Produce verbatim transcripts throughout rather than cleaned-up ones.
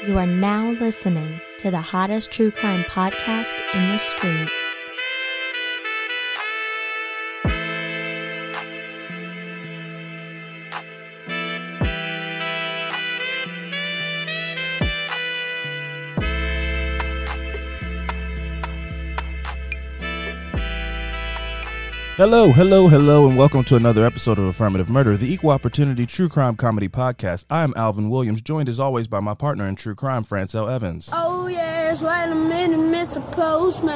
You are now listening to the hottest true crime podcast in the streets. Hello, hello, hello, and welcome to another episode of Affirmative Murder, the equal opportunity true crime comedy podcast. I am Alvin Williams, joined as always by my partner in true crime, Francel Evans. Oh yes, wait a minute, Mister Postman.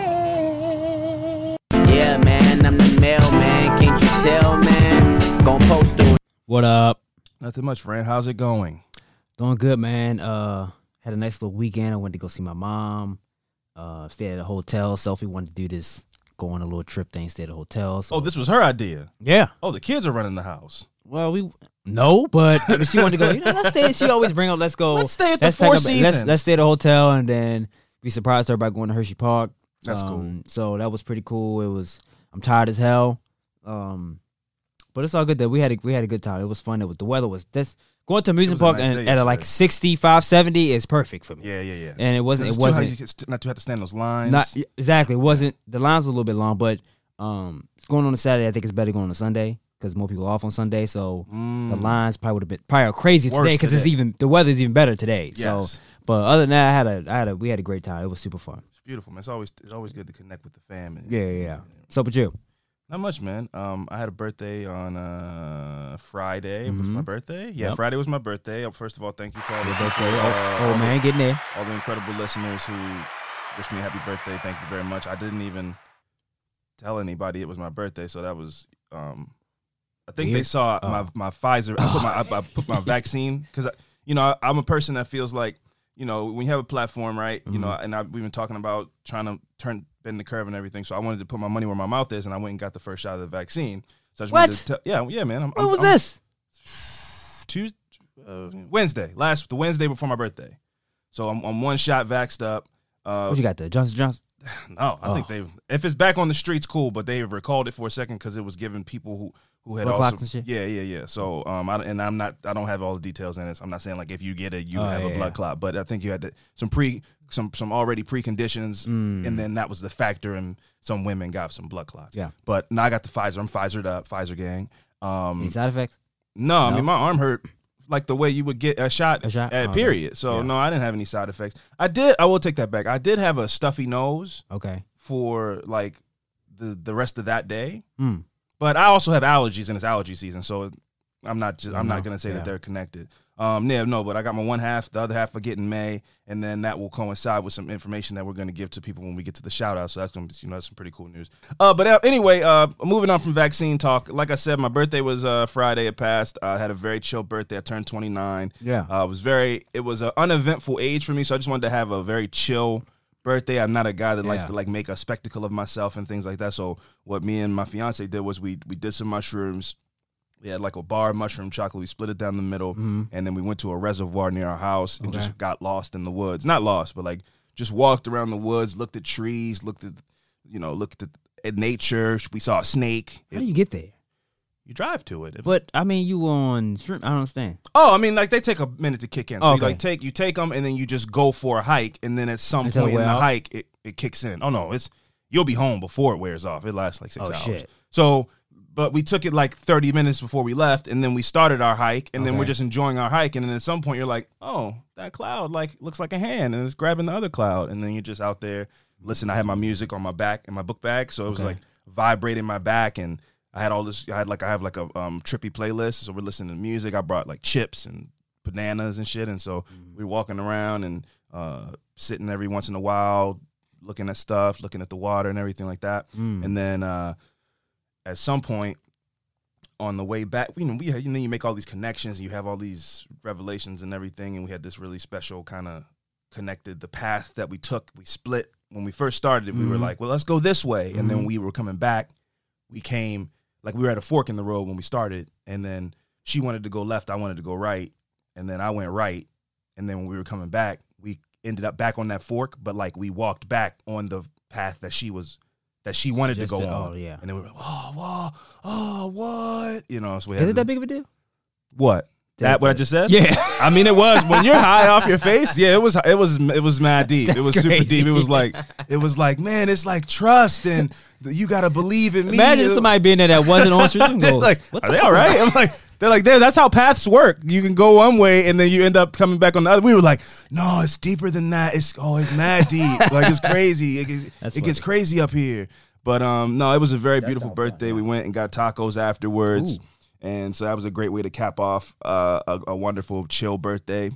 Yeah, man, I'm the mailman. Can't you tell, man? Gonna post it. What up? Nothing much, Fran. How's it going? Doing good, man. Uh, had a nice little weekend. I went to go see my mom. Uh, stayed at a hotel. Sophie wanted to do this, go on a little trip thing, stay at a hotel. So. Oh, this was her idea. Yeah. Oh, the kids are running the house. Well, we no, but she wanted to go. You know, let's stay. She always bring up. Let's go. Let's stay at the let's Four pack up- Seasons. Let's, let's stay at the hotel, and then we surprised her by going to Hershey Park. That's Um, cool. So that was pretty cool. It was. I'm tired as hell. Um, but it's all good that we had a, we had a good time. It was fun. It was the weather was this going to amusement It was a park nice and day at a, like yesterday. sixty-five, seventy is perfect for me. Yeah, yeah, yeah. And it wasn't. It's It too high, wasn't. you get st- not to have to stand those lines. Not exactly. It wasn't. The lines were a little bit long, but um, it's going on a Saturday. I think it's better going on a Sunday because more people are off on Sunday. So Mm. the lines probably would have been probably crazy Worse today because it's today. even the weather's even better today. Yes. So, but other than that, I had a, I had a, we had a great time. It was super fun. It's beautiful, man. It's always it's always good to connect with the fam. And, Yeah, yeah. yeah. So, with you? Not much, man. Um, I had a birthday on uh Friday. It was Mhm. my birthday. Yeah, Yep. Friday was my birthday. Uh, First of all, thank you to all the Your people, birthday. uh, Oh, all oh the- man, getting there. all the incredible listeners who wished me a happy birthday. Thank you very much. I didn't even tell anybody it was my birthday, so that was. Um, I think they Weird. saw Oh. my my Pfizer. I put my I, I put my vaccine because you know I, I'm a person that feels like you know when you have a platform, right? You know, Mhm. and I, we've been talking about trying to turn bend the curve and everything. So I wanted to put my money where my mouth is, and I went and got the first shot of the vaccine. So I just What? wanted to tell, yeah, yeah, man. I'm, What I'm, was I'm, this? Tuesday, uh, Wednesday, last the Wednesday before my birthday. So I'm, I'm one shot vaxxed up. Uh, What you got there? Johnson Johnson? no, I think Oh. they. If it's back on the streets, cool. But they recalled it for a second because it was giving people who who had Blood also. clots and shit? Yeah, yeah, yeah. So um, I, and I'm not. I don't have all the details in it. So I'm not saying like if you get it, you Oh, have yeah, a blood yeah. clot. But I think you had to, some pre some some already preconditions, Mm. and then that was the factor. And some women got some blood clots. Yeah. But now I got the Pfizer. I'm Pfizered up. Pfizer gang. Um, Any side effects? no, I No? mean my arm hurt like the way you would get a shot, A shot? at Oh, period. So yeah. no, I didn't have any side effects. I did. I will take that back. I did have a stuffy nose Okay. for like the the rest of that day, Mm. but I also have allergies and it's allergy season, so I'm not just I'm No, not gonna say yeah. that they're connected. Um, yeah, no, but I got my one half, the other half I get in May, and then that will coincide with some information that we're gonna give to people when we get to the shout out. So that's gonna be, you know, that's some pretty cool news. Uh, but uh, anyway, uh, moving on from vaccine talk. Like I said, my birthday was uh Friday. It passed. I had a very chill birthday. I turned twenty-nine. Yeah. Uh, it was very. It was an uneventful age for me, so I just wanted to have a very chill birthday. I'm not a guy that likes Yeah. to like make a spectacle of myself and things like that. So what me and my fiance did was we we did some mushrooms. We had like a bar of mushroom chocolate. We split it down the middle, Mhm. and then we went to a reservoir near our house and Okay. just got lost in the woods. Not lost, but like just walked around the woods, looked at trees, looked at, you know, looked at, at nature. We saw a snake. How It- do you get there? you drive to it. But I mean, you on shrimp? I don't understand. Oh, I mean, like they take a minute to kick in. So Oh, you okay. like take you take them, and then you just go for a hike, and then at some Until point it in the wear off? hike, it, it kicks in. Oh no, it's you'll be home before it wears off. It lasts like six Oh, hours. shit. So, but we took it like thirty minutes before we left, and then we started our hike, and then we're Okay. just enjoying our hike, and then at some point you're like, oh, that cloud like looks like a hand, and it's grabbing the other cloud, and then you're just out there. Listen, I had my music on my back in my book bag, so it was Okay. like vibrating my back, and I had all this. I had like I have like a um, trippy playlist, so we're listening to music. I brought like chips and bananas and shit, and so we were walking around and uh, sitting every once in a while, looking at stuff, looking at the water and everything like that. Mm. And then uh, at some point on the way back, you know, we had, you know, you make all these connections, and you have all these revelations and everything, and we had this really special kind of connected. The path that we took, we split. When we first started, we were Mhm. like, well, let's go this way, and then Mhm. we were coming back. We came like we were at a fork in the road when we started, and then she wanted to go left, I wanted to go right, and then I went right, and then when we were coming back, we ended up back on that fork, but like we walked back on the path that she was that she wanted Just to go to- on. oh, yeah. And then we were like, oh, whoa, oh, what? You know, so we Is had it to- that big of a deal? what? That what I just said? Yeah. I mean, it was when you're high off your face. Yeah, it was. It was. It was mad deep. That's it was super crazy. deep. It was like. It was like, man, it's like trust and you gotta believe in me. Imagine somebody being there that wasn't on street and They're go, like, what are the they fuck all is right? that? I'm like, they're like, there. That's how paths work. You can go one way and then you end up coming back on the other. We were like, no, it's deeper than that. It's oh, it's mad deep. Like it's crazy. It, gets- That's it gets funny. crazy up here. But um, no, it was a very beautiful sounds birthday. fun, We went and got tacos afterwards. Ooh. And so that was a great way to cap off uh, a, a wonderful, chill birthday.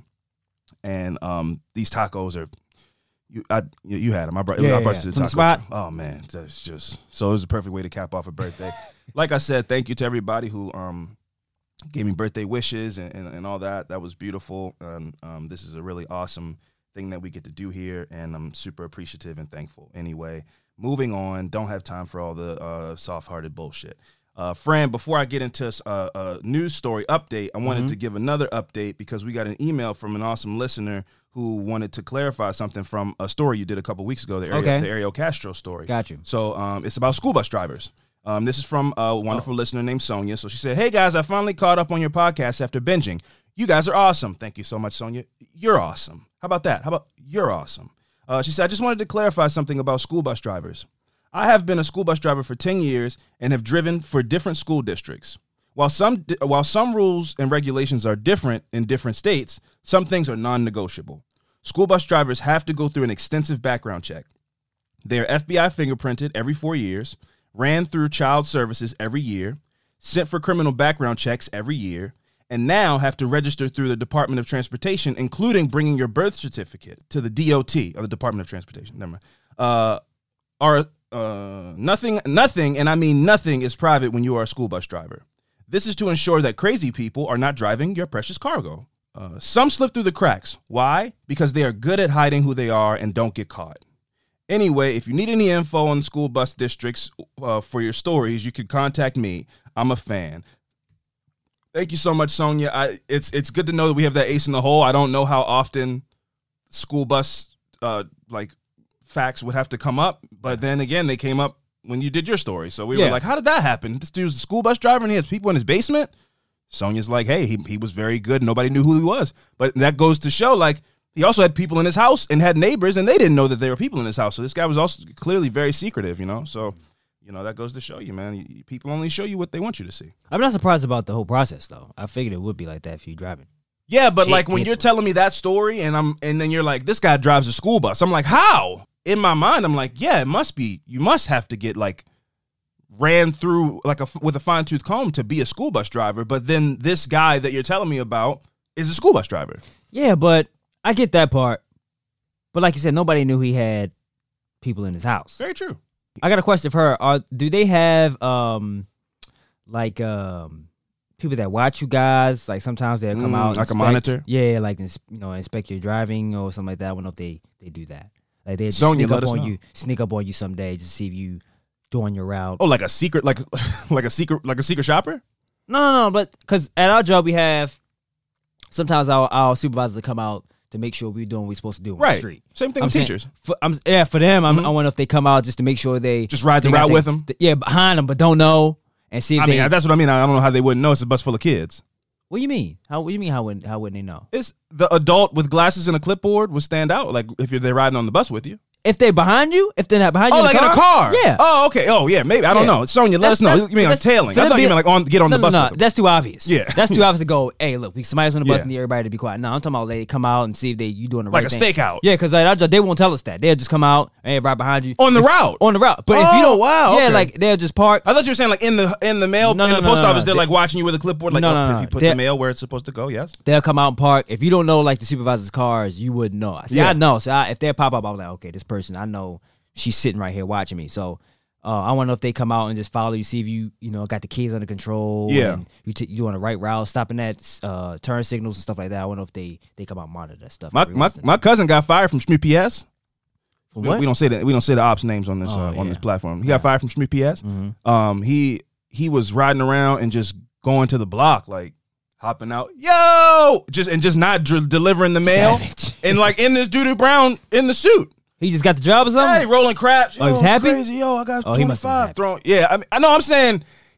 And um, these tacos are, you I, you, you had them. I brought, Yeah, I brought yeah, you to the from taco. the spot? truck. Oh, man. That's just, so it was a perfect way to cap off a birthday. Like I said, thank you to everybody who um, gave me birthday wishes and, and, and all that. That was beautiful. And um, this is a really awesome thing that we get to do here. And I'm super appreciative and thankful. Anyway, moving on. Don't have time for all the uh, soft-hearted bullshit. Uh, Fran, before I get into a, a news story update, I wanted Mhm. to give another update because we got an email from an awesome listener who wanted to clarify something from a story you did a couple weeks ago, the, Ariel, Okay. the Ariel Castro story. Got you. So um, it's about school bus drivers. Um, this is from a wonderful Oh. listener named Sonia. So she said, hey, guys, I finally caught up on your podcast after binging. You guys are awesome. Thank you so much, Sonia. You're awesome. How about that? How about you're awesome? Uh, she said, I just wanted to clarify something about school bus drivers. I have been a school bus driver for ten years and have driven for different school districts. While some while some rules and regulations are different in different states, some things are non-negotiable. School bus drivers have to go through an extensive background check. They are F B I fingerprinted every four years, ran through child services every year, sent for criminal background checks every year, and now have to register through the Department of Transportation, including bringing your birth certificate to the D O T, or the Department of Transportation. Never mind. Uh, are uh, nothing, nothing, and I mean nothing is private when you are a school bus driver. This is to ensure that crazy people are not driving your precious cargo. Uh, some slip through the cracks. Why? Because they are good at hiding who they are and don't get caught. Anyway, if you need any info on school bus districts uh, for your stories, you can contact me. I'm a fan. Thank you so much, Sonia. I, it's it's good to know that we have that ace in the hole. I don't know how often school bus uh, like facts would have to come up, but then again, they came up when you did your story. So we Yeah. were like, how did that happen? This dude's a school bus driver and he has people in his basement? Sonia's like, hey, he, he was very good. Nobody knew who he was. But that goes to show, like, he also had people in his house and had neighbors, and they didn't know that there were people in his house. So this guy was also clearly very secretive, you know? So, you know, that goes to show you, man. You- People only show you what they want you to see. I'm not surprised about the whole process, though. I figured it would be like that if you driving. Yeah, but Shit, like when yes. you're telling me that story and I'm and then you're like, this guy drives a school bus. I'm like, how? In my mind, I'm like, yeah, it must be. You must have to get like ran through like a with a fine tooth comb to be a school bus driver. But then this guy that you're telling me about is a school bus driver. Yeah, but I get that part. But like you said, nobody knew he had people in his house. Very true. I got a question for her. Are do they have um like um people that watch you guys? Like sometimes they'll come Mm, out like a inspect- monitor? Yeah, like ins- you know, inspect your driving or something like that. I don't know if they they do that. Like they just Sonya, sneak let up us on know. you, sneak up on you someday just to see if you doing your route. Oh, like a secret, like like a secret, like a secret shopper. No, no, no. But because at our job we have sometimes our our supervisors come out to make sure we're doing what we're supposed to do on the Right. street. Same thing I'm with saying- teachers. For, I'm, yeah, for them, I'm, Mhm. I wonder if they come out just to make sure they Just ride the they got route they- with 'em? th- Yeah, behind them, but don't know and see if I they. mean, that's what I mean. I don't know how they wouldn't know. It's a bus full of kids. What do you mean? How what do you mean? How wouldn't how wouldn't they know? It's the adult with glasses and a clipboard would stand out. Like if you're they're riding on the bus with you. If they behind you, if they're not behind you, Oh, in like the in a car. Yeah. Oh, okay. Oh, yeah. Maybe I don't Yeah. know. Sonia, let That's- us know. that's- You mean like that's- tailing? for I them thought you be- meant like on get on no, the no, bus. no, with them. that's too obvious. Yeah. That's too obvious to go. Hey, look, we somebody's on the bus Yeah. and need everybody to be quiet. No, I'm talking about they come out and see if they you doing the Like right a thing. stakeout. Yeah, because like, our job, they won't tell us that. They'll just come out and right behind you On the If- route? On the route, but if Oh, you don't, wow, yeah, okay. like they'll just park. I thought you were saying like in the in the mail No, in no, the no, post no, office. no. They're They- like watching you with a clipboard. Like, No, oh, no, no. he put They're- the mail where it's supposed to go. Yes. They'll come out and park. If you don't know like the supervisor's cars, you wouldn't know. See, Yeah. I know. So I, if they pop up, I was like, okay, this person, I know she's sitting right here watching me. So uh, I want to know if they come out and just follow you, see if you, you know, got the keys under control. Yeah. And you t- you on the right route, stopping at uh, turn signals and stuff like that. I want to know if they they come out and monitor that stuff. My every my once in a my cousin got fired from Shmoo P S. while. We, What? we don't say that. We don't say the ops names on this Oh, uh, on yeah. this platform. He got fired from Shmoo P S. Mhm. Um, he he was riding around and just going to the block, like hopping out, yo, just and just not dr- delivering the mail, Savage. and like in this doo-doo brown in the suit. He just got the job or something? Hey, rolling craps. Yo, Oh, he was it's happy? Crazy, yo, I got Oh, he must have been twenty-five happy. thrown. Yeah, I mean, I know. I'm saying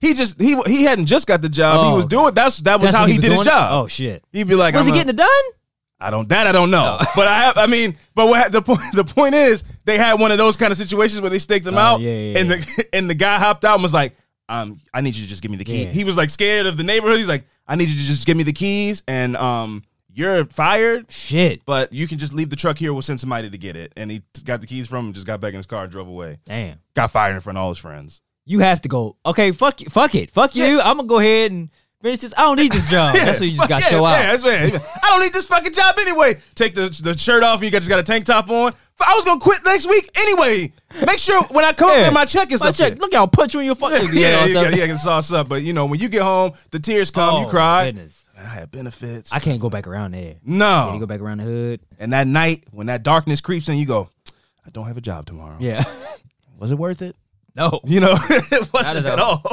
He just he he hadn't just got the job. Oh, he was doing that's that was That's how what he, was did his doing? job. Oh shit! He'd be like, Was I'm he a- getting it done? I don't that I don't know, Oh. but I have. I mean, but what the point the point is they had one of those kind of situations where they staked him Oh, out, yeah, yeah, and yeah. the and the guy hopped out and was like, um, I need you to just give me the key. Yeah. He was like scared of the neighborhood. He's like, I need you to just give me the keys, and um, you're fired, Shit! but you can just leave the truck here. We'll send somebody to get it. And he got the keys from him, just got back in his car, and drove away. Damn. Got fired in front of all his friends. You have to go. Okay, fuck you. Fuck it. Fuck you. I'm gonna go ahead and finish this. I don't need this job. That's what you just got to yeah, show out. Yeah, that's right. I don't need this fucking job anyway. Take the the shirt off and you got just got a tank top on. I was gonna quit next week anyway. Make sure when I come up Yeah. there, my check is My up check. there. Look, I'll punch you in your fucking. Yeah, yeah, yeah, you gotta, you gotta sauce up. But you know, when you get home, the tears come, you Oh, cry. goodness. I had benefits. I can't go back around there. no. Can you go back around the hood? And that night, when that darkness creeps in, you go, I don't have a job tomorrow. Yeah. Was it worth it? No. You know, it wasn't Not at at all.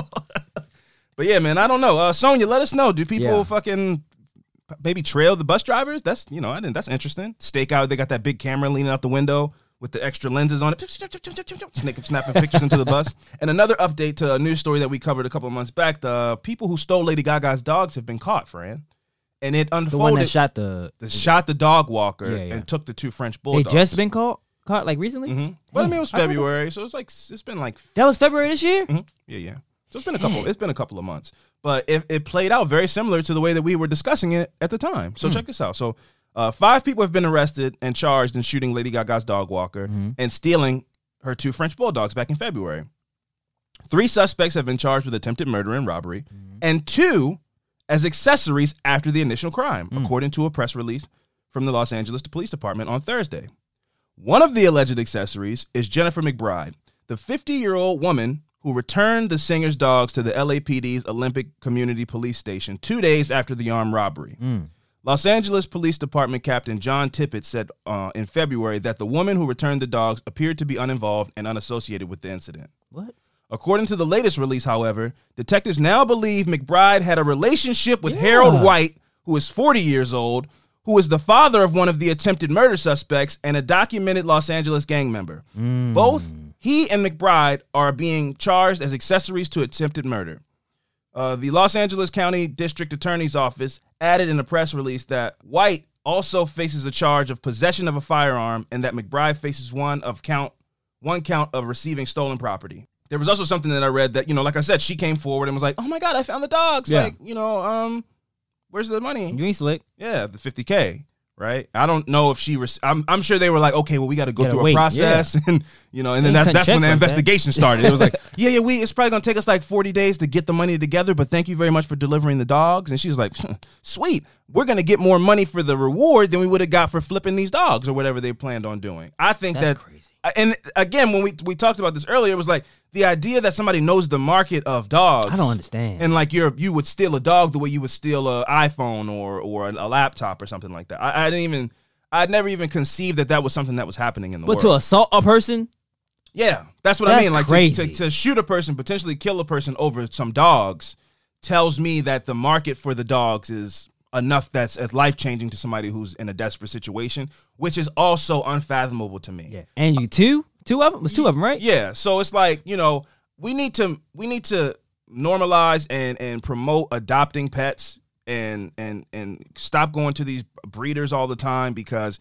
But yeah, man, I don't know. Uh, Sonya, let us know. Do people Yeah. fucking maybe trail the bus drivers? That's you know, I didn't. That's interesting. Stake out. They got that big camera leaning out the window with the extra lenses on it. Snake snapping pictures into the bus. And another update to a news story that we covered a couple of months back. The people who stole Lady Gaga's dogs have been caught, Fran. And it unfolded. The one that shot the. the shot the dog walker Yeah, yeah. and took the two French They bulldogs. just been caught. Caught like recently. Mm-hmm. Well, I mean, it was I thought that- February, so it's like it's been like That was February this year. Mhm. Yeah, yeah. So it's been a couple. It's been a couple of months, but it, it played out very similar to the way that we were discussing it at the time. So check this out. So uh, five people have been arrested and charged in shooting Lady Gaga's dog walker and stealing her two French bulldogs back in February. Three suspects have been charged with attempted murder and robbery, and two as accessories after the initial crime, according to a press release from the Los Angeles Police Department on Thursday. One of the alleged accessories is Jennifer McBride, the fifty-year-old woman who returned the singer's dogs to the L A P D's Olympic Community Police Station two days after the armed robbery. Los Angeles Police Department Captain John Tippett said uh, in February that the woman who returned the dogs appeared to be uninvolved and unassociated with the incident. What? According to the latest release, however, detectives now believe McBride had a relationship with Harold White, who is forty years old, who is the father of one of the attempted murder suspects and a documented Los Angeles gang member. Both he and McBride are being charged as accessories to attempted murder. Uh, the Los Angeles County District Attorney's Office added in a press release that White also faces a charge of possession of a firearm and that McBride faces one of count one count of receiving stolen property. There was also something that I read that, you know, like I said, she came forward and was like, oh my God, I found the dogs. Yeah. Like, you know, um, where's the money? You ain't slick. Yeah, the fifty K, right? I don't know if she was, I'm, I'm sure they were like, okay, well, we got to go Gotta through wait, a process. And, you know, and then They that's cut that's when checks the like that. investigation started. It was like, yeah, yeah, we, it's probably going to take us like forty days to get the money together, but thank you very much for delivering the dogs. And she's like, sweet, we're going to get more money for the reward than we would have got for flipping these dogs or whatever they planned on doing. I think That's that, crazy. and again, when we, we talked about this earlier, it was like the idea that somebody knows the market of dogs. I don't understand. And like you're you would steal a dog the way you would steal an iPhone or or a, a laptop or something like that. I, I didn't even I'd never even conceived that that was something that was happening in the But world. to assault a person, yeah, that's what I That's mean. Like to, crazy. to to shoot a person, potentially kill a person over some dogs, tells me that the market for the dogs is enough that's as life changing to somebody who's in a desperate situation, which is also unfathomable to me. yeah, and you two, two of them was two of them, right? Yeah, so it's like, you know, we need to we need to normalize and and promote adopting pets and and and stop going to these breeders all the time, because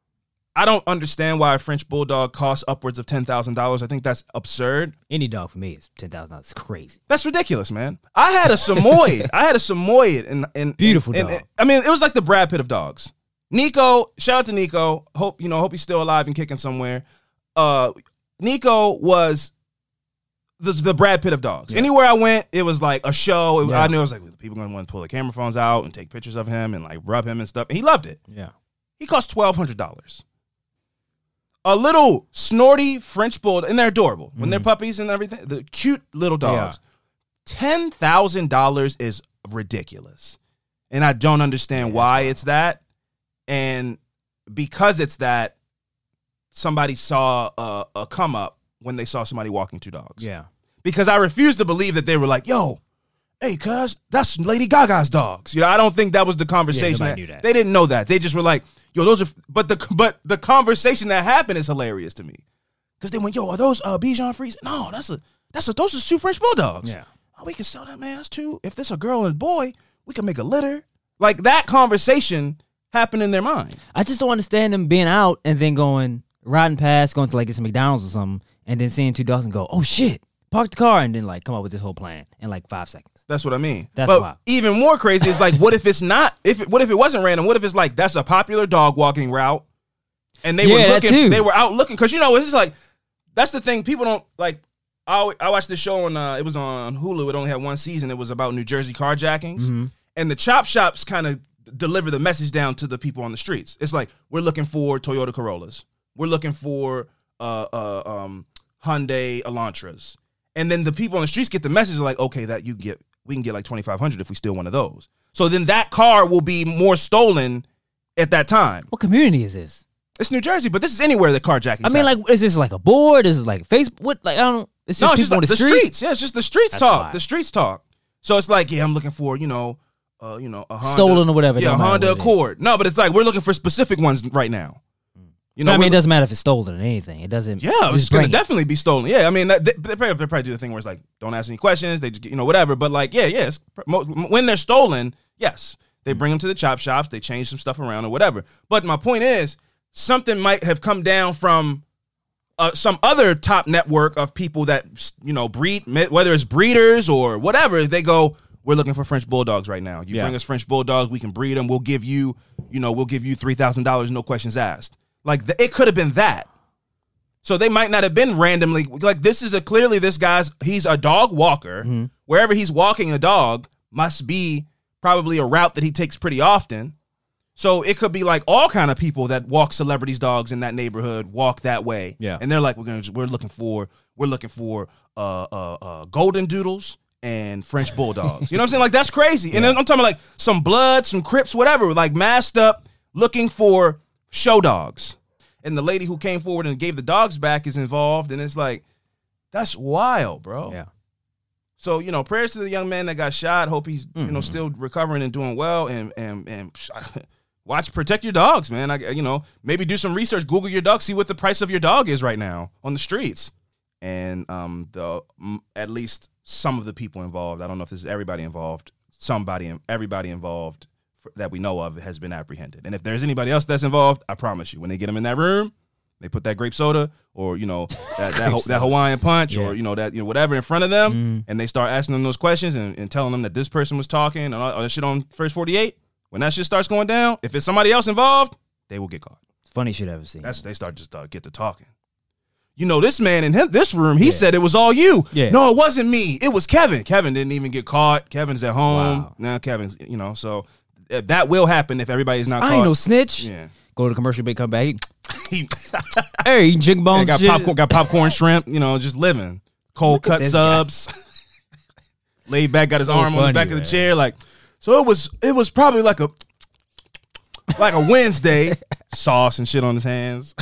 I don't understand why a French bulldog costs upwards of ten thousand dollars. I think that's absurd. Any dog for me is ten thousand dollars. It's crazy. That's ridiculous, man. I had a Samoyed. I had a Samoyed and and Beautiful and, dog. and- I mean, it was like the Brad Pitt of dogs. Nico, shout out to Nico. Hope you know. Hope he's still alive and kicking somewhere. Uh, Nico was the the Brad Pitt of dogs. Yeah. Anywhere I went, it was like a show. It- Yeah. I knew it was like people gonna want to pull their camera phones out and take pictures of him and like rub him and stuff. And he loved it. Yeah. He cost twelve hundred dollars. A little snorty French bulldog, and they're adorable when they're puppies and everything. The cute little dogs. Ten thousand dollars is ridiculous, and I don't understand why it's that. And because it's that, somebody saw a, a come up when they saw somebody walking two dogs. Yeah. Because I refuse to believe that they were like, "Yo, hey, cuz, that's Lady Gaga's dogs." You know, I don't think that was the conversation. nobody knew that. They didn't know that. They just were like, "Yo, those are." But the but the conversation that happened is hilarious to me, because they went, "Yo, are those uh, Bichon Frise?" No, that's a that's a those are two French bulldogs. Yeah. oh, we can sell that, man. That's too. If this a girl and boy, we can make a litter. Like that conversation happened in their mind. I just don't understand them being out and then going, riding past, going to like get some McDonald's or something, and then seeing two dogs and go, oh shit, park the car, and then like come up with this whole plan in like five seconds. That's what I mean. That's but wild. Even more crazy is like, what if it's not? If it, what if it wasn't random? What if it's like that's a popular dog walking route, and they Yeah, were that looking, too. they were out looking because you know it's just like that's the thing. People don't like. I always- I watched this show on uh, it was on Hulu. It only had one season. It was about New Jersey carjackings, Mm-hmm. and the chop shops kind of deliver the message down to the people on the streets. It's like we're looking for Toyota Corollas. We're looking for uh, uh, um, Hyundai Elantras. And then the people on the streets get the message like, okay, that you get, we can get like twenty-five hundred if we steal one of those. So then that car will be more stolen at that time. What community is this? It's New Jersey, but this is anywhere that carjacking. I mean, like, is this like a board? Is this like Facebook? What? Like, I don't. It's just no, it's people just on like the, the street. streets. Yeah, it's just the streets That's talk. wild. The streets talk. So it's like, yeah, I'm looking for, you know, uh, you know, a Honda, Stolen or whatever, Yeah, a don't matter Honda what it is. Accord. No, but it's like we're looking for specific ones right now. You No, I mean, we're- it doesn't matter if it's stolen or anything. It doesn't. Yeah, just it's gonna bring it. definitely be stolen. Yeah, I mean, that, they, they, probably, they probably do the thing where it's like, don't ask any questions. They just, get- you know, whatever. But like, yeah, yes, yeah, when they're stolen, yes, they bring them to the chop shops. They change some stuff around or whatever. But my point is, something might have come down from uh, some other top network of people that you know breed, whether it's breeders or whatever. They go, we're looking for French bulldogs right now. You Yeah. bring us French bulldogs, we can breed them. We'll give you, you know, we'll give you three thousand dollars, no questions asked. Like the, it could have been that. So they might not have been randomly like this is a clearly this guy's he's a dog walker. Mm-hmm. Wherever he's walking a dog must be probably a route that he takes pretty often. So it could be like all kind of people that walk celebrities' dogs in that neighborhood walk that way. Yeah. And they're like, we're gonna we're looking for we're looking for uh uh, uh golden doodles and French bulldogs. You know what I'm saying? Like that's crazy. And then I'm talking about like some blood, some Crips, whatever, like masked up looking for show dogs. And the lady who came forward and gave the dogs back is involved, and it's like, that's wild, bro. Yeah. So, you know, prayers to the young man that got shot. Hope he's, you know, Mhm. still recovering and doing well. And and and watch, protect your dogs, man. I, you know, maybe do some research. Google your dog, see what the price of your dog is right now on the streets. And um, the mm, at least some of the people involved. I don't know if this is everybody involved. Somebody, everybody involved for, that we know of has been apprehended. And if there's anybody else that's involved, I promise you, when they get them in that room, they put that grape soda or, you know, that that, that Hawaiian punch Yeah. or, you know, that, you know, whatever in front of them, Mm. and they start asking them those questions and, and telling them that this person was talking and all, all that shit on First forty-eight. When that shit starts going down, if it's somebody else involved, they will get caught. Funny shit I've ever seen. That's they start just uh, get to talking. You know, this man in his, this room, he Yeah. said it was all you. Yeah. No, it wasn't me. It was Kevin. Kevin didn't even get caught. Kevin's at home. Wow. Now Kevin's, you know, so uh, that will happen if everybody's not I caught. ain't no snitch. Yeah. Go to the commercial break, come back. He Hey, eating chicken bones. got shit. popcorn, got popcorn shrimp, you know, just living. Cold cut this subs. Laid back, got his So arm on the funny, back of man. the chair. Like, so it was it was probably like a like a Wednesday. Sauce and shit on his hands.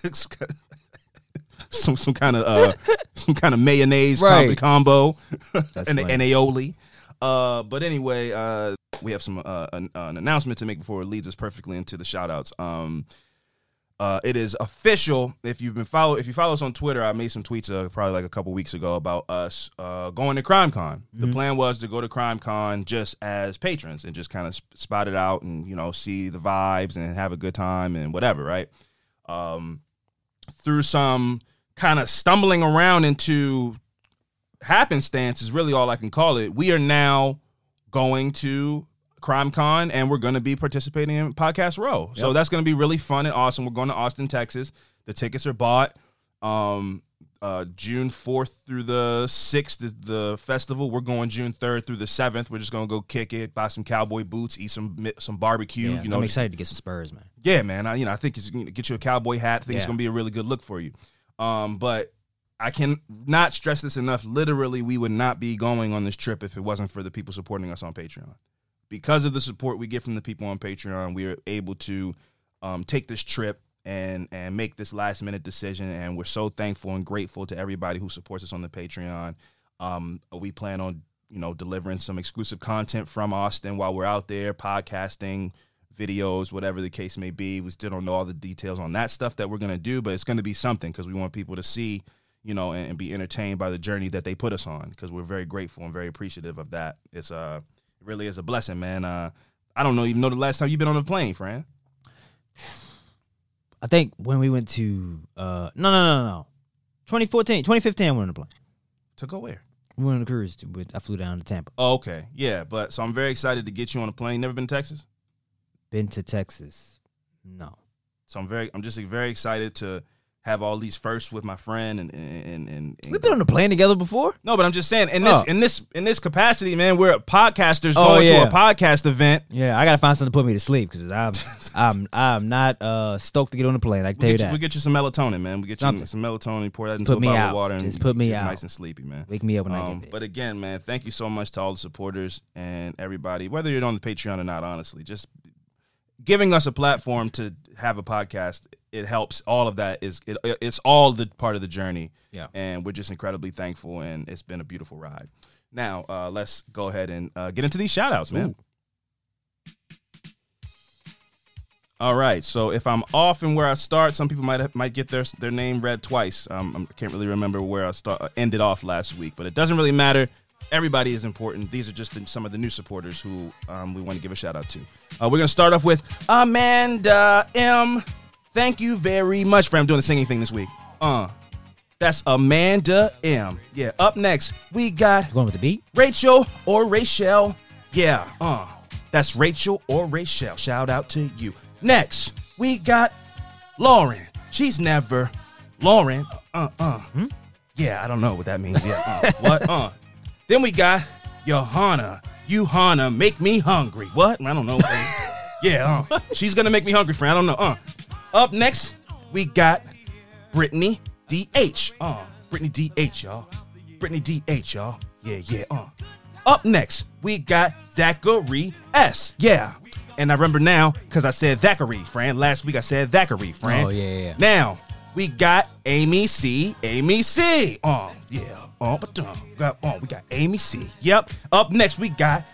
some some kind of uh some kind of mayonnaise Right. combo That's and, funny. and aioli. Uh, but anyway, uh, we have some uh, an, an announcement to make before it leads us perfectly into the shout outs. Um, uh, it is official. If you've been follow, if you follow us on Twitter, I made some tweets uh, probably like a couple weeks ago about us uh, going to CrimeCon. The plan was to go to CrimeCon just as patrons and just kind of sp- spot it out and, you know, see the vibes and have a good time and whatever, right? Um, through some kind of stumbling around into happenstance is really all I can call it. We are now going to CrimeCon and we're going to be participating in Podcast Row. So Yep. that's going to be really fun and awesome. We're going to Austin, Texas. The tickets are bought. Um, uh, June fourth through the sixth is the festival. We're going June third through the seventh. We're just going to go kick it, buy some cowboy boots, eat some mi- some barbecue. Yeah, you know, I'm just- excited to get some Spurs, man. yeah, man. I, you know, I think it's you know, get you a cowboy hat. I think it's Yeah. going to be a really good look for you. Um, but I can not stress this enough. Literally, we would not be going on this trip if it wasn't for the people supporting us on Patreon. Because of the support we get from the people on Patreon, we are able to um, take this trip and and make this last minute decision. And we're so thankful and grateful to everybody who supports us on the Patreon. Um, we plan on you know delivering some exclusive content from Austin while we're out there, podcasting, videos, whatever the case may be. We still don't know all the details on that stuff that we're going to do, but it's going to be something because we want people to see, you know, and, and be entertained by the journey that they put us on, because we're very grateful and very appreciative of that. It's uh, it really is a blessing, man. Uh, I don't know even know the last time you've been on a plane, Fran. I think when we went to uh, no no no no twenty fourteen, twenty fifteen, I went on a plane. To go where? We went on a cruise. To, with, I flew down to Tampa. Oh, okay, yeah, but so I'm very excited to get you on a plane. Never been to Texas? Been to Texas? No. So I'm very, I'm just very excited to have all these firsts with my friend, and and and, and We've been on a plane together before. No, but I'm just saying in this Oh. in this in this capacity, man, we're podcasters Oh, going yeah. to a podcast event. Yeah, I gotta find something to put me to sleep because I'm I'm I'm not uh, stoked to get on the plane. I can tell We you get you, that. we get you some melatonin, man. We get you Something. some melatonin. Pour that Just into put a me bottle out. of water and Just put me get out. nice and sleepy, man. Wake me up when I Um, get there. but again, man, thank you so much to all the supporters and everybody, whether you're on the Patreon or not. Honestly, just giving us a platform to have a podcast, it helps. All of that is it, it's all the part of the journey. Yeah. And we're just incredibly thankful, and it's been a beautiful ride. Now, uh, let's go ahead and uh, get into these shout outs, man. Ooh. All right, so if I'm off in where I start, some people might might get their their name read twice. Um, I can't really remember where I start ended off last week, but it doesn't really matter. Everybody is important. These are just the, some of the new supporters who um, we want to give a shout out to. Uh, we're gonna start off with Amanda M. Thank you very much for I'm doing the singing thing this week. Uh, that's Amanda M. Yeah. Up next, we got Going with the beat. Rachel or Rachel. Yeah. Uh, that's Rachel or Rachel. Shout out to you. Next, we got Lauren. She's never Lauren. Uh uh. Hmm? Yeah, I don't know what that means. Yeah. Uh, what? Uh. Then we got Johanna. Johanna, make me hungry. What? I don't know. Yeah. Uh, she's gonna make me hungry, friend. I don't know. Uh. Up next, we got Brittany D H. Uh. Brittany D H, y'all. Brittany D H, y'all. Yeah, yeah. Uh. Up next, we got Zachary S. Yeah. And I remember now because I said Zachary, friend. Last week I said Zachary, friend. Oh, yeah, yeah, yeah. Now, we got Amy C. Amy C. Oh, yeah. Oh, but uh, got, oh, we got Amy C. Yep. Up next, we got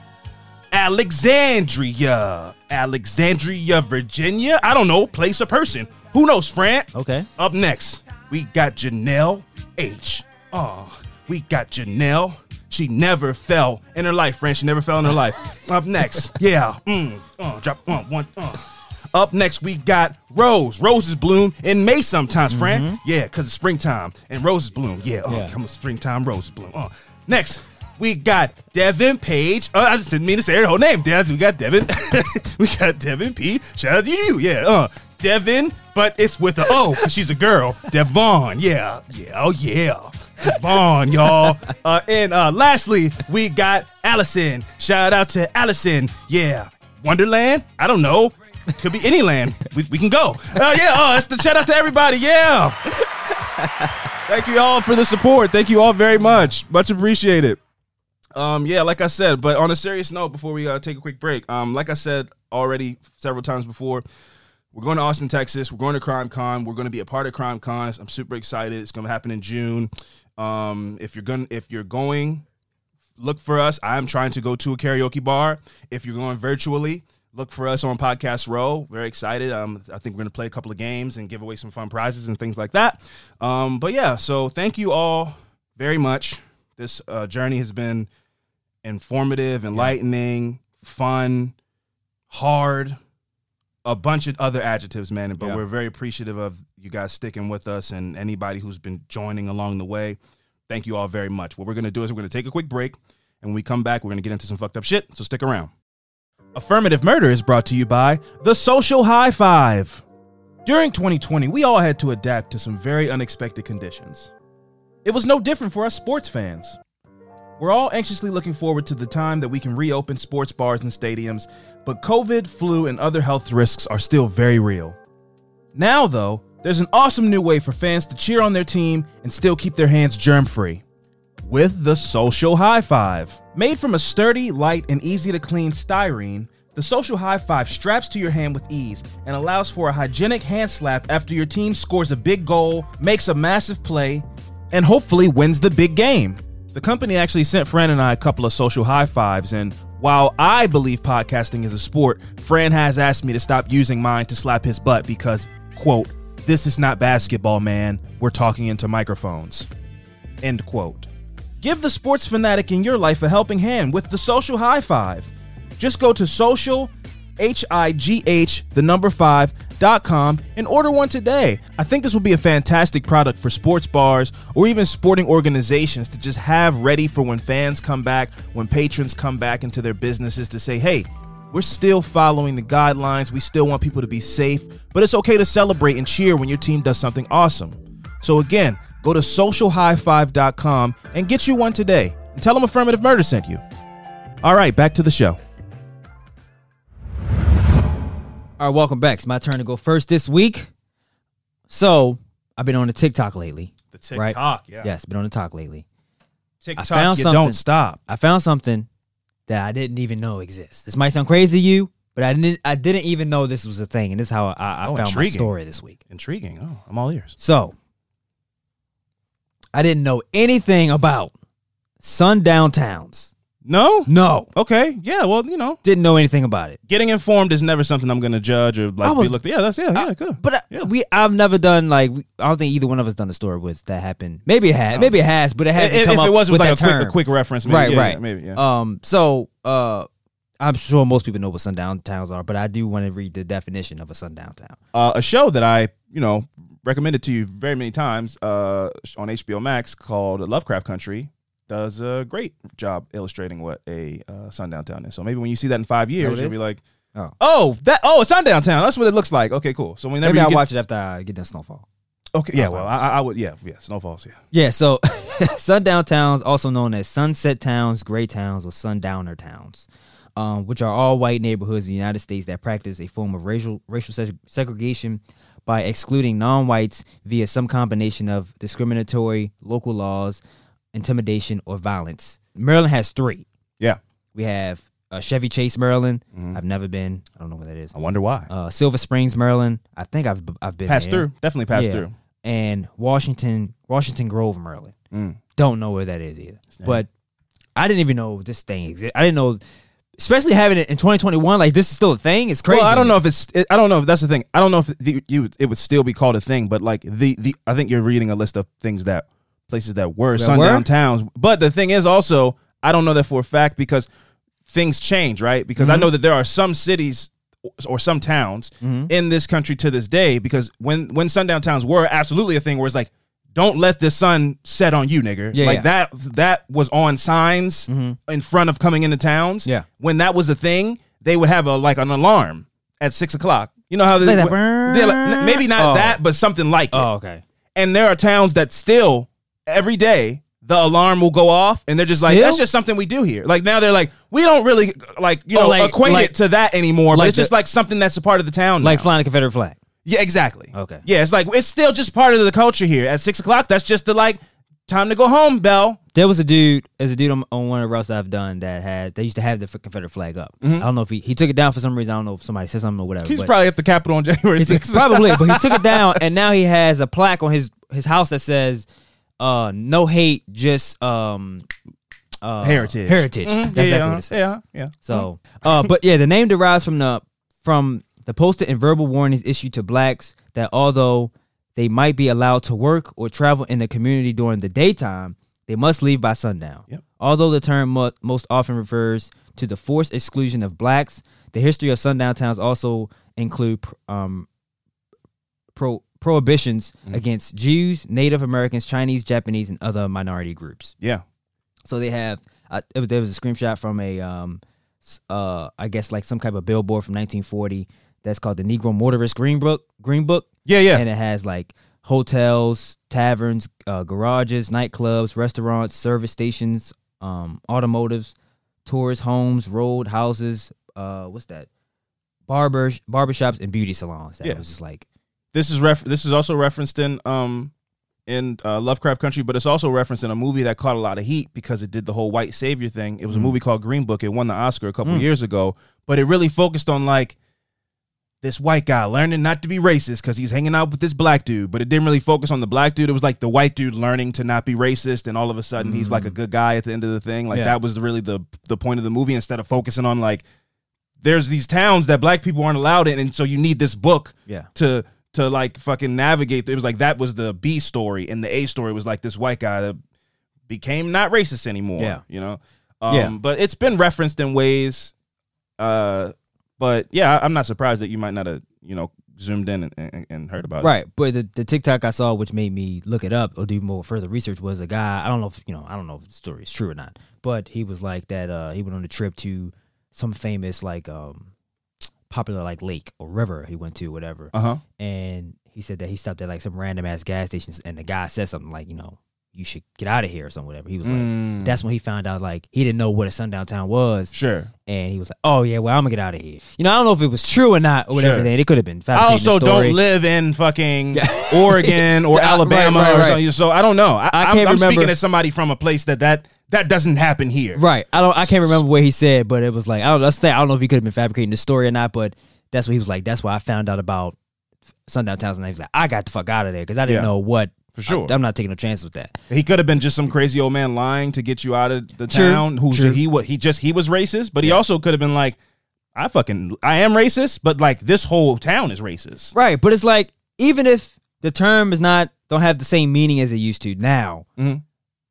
Alexandria. Alexandria, Virginia. I don't know. Place or person. Who knows, friend? Okay. Up next, we got Janelle H. Oh, we got Janelle. She never fell in her life, friend. She never fell in her life. Up next, yeah. Mm, uh, drop one, one. Uh. Up next, we got Rose. Roses bloom in May sometimes, friend. Mm-hmm. Yeah, because it's springtime and roses bloom. Yeah, uh, Yeah. come on, springtime, roses bloom. Uh. Next, we got Devin Page. Uh, I just didn't mean to say her whole name. Devin, we got Devin. We got Devin P. Shout out to you. Yeah, uh, Devin, but it's with a O because she's a girl. Devon. Yeah, yeah, oh yeah. Devon, y'all. Uh, and uh, lastly, we got Allison. Shout out to Allison. Yeah, Wonderland. I don't know. Could be any land. We, we can go. Oh, yeah. Oh, that's the shout out to everybody. Yeah. Thank you all for the support. Thank you all very much. Much appreciated. Um, yeah, like I said, but on a serious note, before we uh, take a quick break, um, like I said already several times before, we're going to Austin, Texas. We're going to Crime Con. We're going to be a part of Crime Con. I'm super excited. It's going to happen in June. Um, if you're going, if you're going, look for us. I'm trying to go to a karaoke bar. If you're going virtually, look for us on Podcast Row. Very excited. Um, I think we're going to play a couple of games and give away some fun prizes and things like that. Um, but yeah, so thank you all very much. This uh, journey has been informative, enlightening, fun, hard, a bunch of other adjectives, man. But Yeah. we're very appreciative of you guys sticking with us and anybody who's been joining along the way. Thank you all very much. What we're going to do is we're going to take a quick break. And when we come back, we're going to get into some fucked up shit. So stick around. Affirmative Murder is brought to you by The Social High Five. During twenty twenty, we all had to adapt to some very unexpected conditions. It was no different for us sports fans. We're all anxiously looking forward to the time that we can reopen sports bars and stadiums, but COVID, flu, and other health risks are still very real. Now, though, there's an awesome new way for fans to cheer on their team and still keep their hands germ-free. With the Social High Five. Made from a sturdy, light, and easy-to-clean styrene, the Social High Five straps to your hand with ease and allows for a hygienic hand slap after your team scores a big goal, makes a massive play, and hopefully wins the big game. The company actually sent Fran and I a couple of Social High Fives, and while I believe podcasting is a sport, Fran has asked me to stop using mine to slap his butt because, quote, "This is not basketball, man. We're talking into microphones." End quote. Give the sports fanatic in your life a helping hand with the Social High Five. Just go to social, H I G H, the number five, dot com and order one today. I think this will be a fantastic product for sports bars or even sporting organizations to just have ready for when fans come back, when patrons come back into their businesses to say, hey, we're still following the guidelines. We still want people to be safe, but it's okay to celebrate and cheer when your team does something awesome. So again, go to social high five dot com and get you one today. And tell them Affirmative Murder sent you. All right, back to the show. All right, welcome back. It's my turn to go first this week. So, I've been on the TikTok lately. The TikTok, right? yeah. Yes, been on the TikTok lately. TikTok, I found you something, don't stop. I found something that I didn't even know exists. This might sound crazy to you, but I didn't I didn't even know this was a thing, and this is how I, I Oh, found intriguing. my story this week. Intriguing. Oh, I'm all ears. So, I didn't know anything about sundown towns. No? No. Okay. Yeah, well, you know, Didn't know anything about it. getting informed is never something I'm going to judge or like I was- be looked. Yeah, that's yeah, yeah, I- good. But I, Yeah. we, I've never done like we, I don't think either one of us done a story with that happened. Maybe it had, maybe it has, but it hasn't if, come if up it was with like that a quick, term. a quick reference, maybe, right, yeah, right, yeah, maybe, yeah. Um, so uh, I'm sure most people know what sundown towns are, but I do want to read the definition of a sundown town. Uh, a show that I, you know, recommended to you very many times uh, on H B O Max called Lovecraft Country does a great job illustrating what a uh, sundown town is. So maybe when you see that in five what years, it you'll be is? like, Oh, oh, that, oh, it's sundown town. That's what it looks like. Okay, cool. So whenever maybe you I'll get, watch it after I get done Snowfall. okay, yeah, I'll well, watch I, I would, yeah, yeah, Snowfalls, yeah. Yeah, so sundown towns, also known as sunset towns, gray towns, or sundowner towns, um, which are all white neighborhoods in the United States that practice a form of racial racial seg- segregation by excluding non-whites via some combination of discriminatory local laws, intimidation, or violence. Maryland has three. Yeah. We have uh, Chevy Chase, Maryland. Mhm. I've never been. I don't know where that is. I wonder why. Uh, Silver Springs, Maryland. I think I've I've been Passed there. through, definitely passed Yeah. through. And Washington, Washington Grove, Maryland. Mm. Don't know where that is either. But I didn't even know this thing exists. I didn't know, especially having it in twenty twenty-one. Like this is still a thing. It's crazy. Well, I don't to know me. if it's. It, I don't know if that's the thing. I don't know if the, you it would still be called a thing, but like the the I think you're reading a list of things that places that were That sundown were? towns. But the thing is also, I don't know that for a fact because things change, right? Because I Mhm. know that there are some cities or some towns Mhm. in this country to this day because when when sundown towns were absolutely a thing where it's like, don't let the sun set on you, nigga. Yeah, like yeah. that that was on signs Mhm. in front of coming into towns. Yeah. When that was a thing, they would have a like an alarm at six o'clock. You know how they Like that, when- they're like- maybe not Oh. that, but something like it. Oh, okay. And there are towns that still every day the alarm will go off, and they're just like, Still? that's just something we do here. Like now they're like, we don't really like you Oh, know like- equate like- it to that anymore. But like it's just the- like something that's a part of the town. Like now. flying a Confederate flag. Yeah, exactly. Okay. Yeah, it's like it's still just part of the culture here. At six o'clock, that's just the like time to go home bell. There was a dude, there's a dude on, on one of the routes that I've done that had, they used to have the f- Confederate flag up. I don't know if he, he took it down for some reason. I don't know if somebody said something or whatever. He's but probably at the Capitol on January he took- sixth. probably, but he took it down, and now he has a plaque on his, his house that says, uh, no hate, just um, uh, Heritage. Heritage. Mhm. That's yeah, exactly yeah, what it says. yeah, yeah. So, uh, but yeah, the name derives from the from the posted and verbal warnings issued to blacks that although they might be allowed to work or travel in the community during the daytime, they must leave by sundown. Yep. Although the term mo- most often refers to the forced exclusion of blacks, the history of sundown towns also include um, pro- prohibitions Mhm. against Jews, Native Americans, Chinese, Japanese, and other minority groups. Yeah. So they have, uh, it was- there was a screenshot from a, um, s- uh, I guess like some type of billboard from nineteen forty that's called the Negro Motorist Green Book. Green Book, Yeah, yeah. and it has like hotels, taverns, uh, garages, nightclubs, restaurants, service stations, um, automotives, tourist homes, road houses. Uh, what's that? Barbers, barbershops, and beauty salons. That Yeah. was just like This is ref- this is also referenced in um in uh, Lovecraft Country, but it's also referenced in a movie that caught a lot of heat because it did the whole white savior thing. It was a Mm. movie called Green Book. It won the Oscar a couple Mm. years ago, but it really focused on like this white guy learning not to be racist because he's hanging out with this black dude, but it didn't really focus on the black dude. It was like the white dude learning to not be racist, and all of a sudden he's like a good guy at the end of the thing. Like Yeah. that was really the the point of the movie, instead of focusing on like there's these towns that black people aren't allowed in, and so you need this book yeah. to to like fucking navigate. It was like that was the B story, and the A story was like this white guy that became not racist anymore. Yeah. You know? Um, Yeah. But it's been referenced in ways. Uh, but yeah, I, I'm not surprised that you might not have, you know, zoomed in and, and, and heard about Right, but the, the TikTok I saw, which made me look it up or do more further research, was a guy. I don't know if you know. I don't know if the story is true or not, but he was like that. Uh, he went on a trip to some famous like um, popular like lake or river he went to, whatever. it. Uh huh. And he said that he stopped at like some random ass gas stations, and the guy said something like, you know, you should get out of here or something, whatever. He was Mm. like, that's when he found out like he didn't know what a sundown town was. Sure. And he was like, "Oh yeah, well I'm gonna get out of here." You know, I don't know if it was true or not or whatever. Sure. Then it could have been. I fabricating also the story. don't live in fucking Oregon or Yeah, Alabama right, right, or right. something, so I don't know. I, I I'm, can't I'm remember- speaking as somebody from a place that that, that doesn't happen here. Right. I don't. I can't remember what he said, but it was like I don't. Let's say I don't know if he could have been fabricating the story or not, but that's what he was like. That's why I found out about sundown towns, and he was like, I got the fuck out of there because I didn't Yeah. know what. For sure. I, I'm not taking no chances with that. He could have been just some crazy old man lying to get you out of the True, town. Who true. he what he just he was racist, but he also could have been like, I fucking I am racist, but like this whole town is racist. Right. But it's like even if the term is not don't have the same meaning as it used to now, Mm-hmm.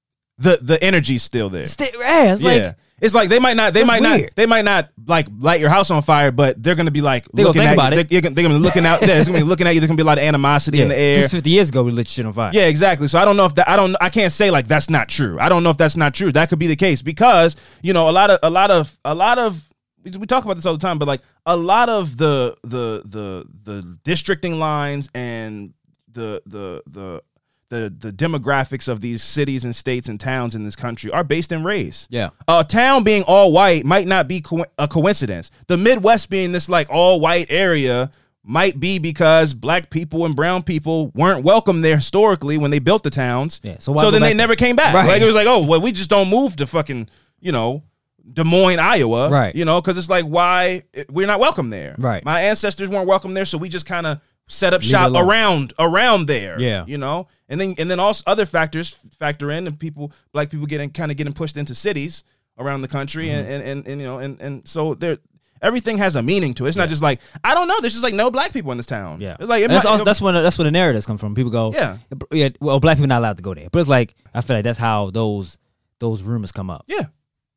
The the energy's still there. st- yeah, it's yeah. like It's like they might not, they That's might weird. not, they might not like light your house on fire, but they're gonna be like They gonna looking think at about you. it. They're, gonna- they're gonna be looking out. Yeah, it's gonna be looking at you. There's gonna be a lot of animosity in the air. Just fifty years ago, we lit shit on fire. Yeah, exactly. So I don't know if that I don't I can't say like that's not true. I don't know if that's not true. That could be the case because, you know, a lot of a lot of a lot of we, we talk about this all the time, but like a lot of the the the the districting lines and the the the the the demographics of these cities and states and towns in this country are based in race. Yeah. A town being all white might not be co- a coincidence. The Midwest being this like all white area might be because black people and brown people weren't welcome there historically when they built the towns. Yeah, so why so go then back they to- never came back. Right. Like it was like, oh, well, we just don't move to fucking, you know, Des Moines, Iowa. Right. You know, because it's like, why we're not welcome there. Right. My ancestors weren't welcome there, so we just kind of set up Leave it shop alone. around around there. Yeah. You know, and then and then also other factors factor in, and people black people getting kind of getting pushed into cities around the country, Mm-hmm. and, and, and and you know, and and so there. Everything has a meaning to it. It's not just like I don't know. There's just like no black people in this town. Yeah, it's like it And that's, might- also, that's when that's where the narratives come from. People go, Yeah. yeah. Well, black people are not allowed to go there, but it's like I feel like that's how those those rumors come up. yeah.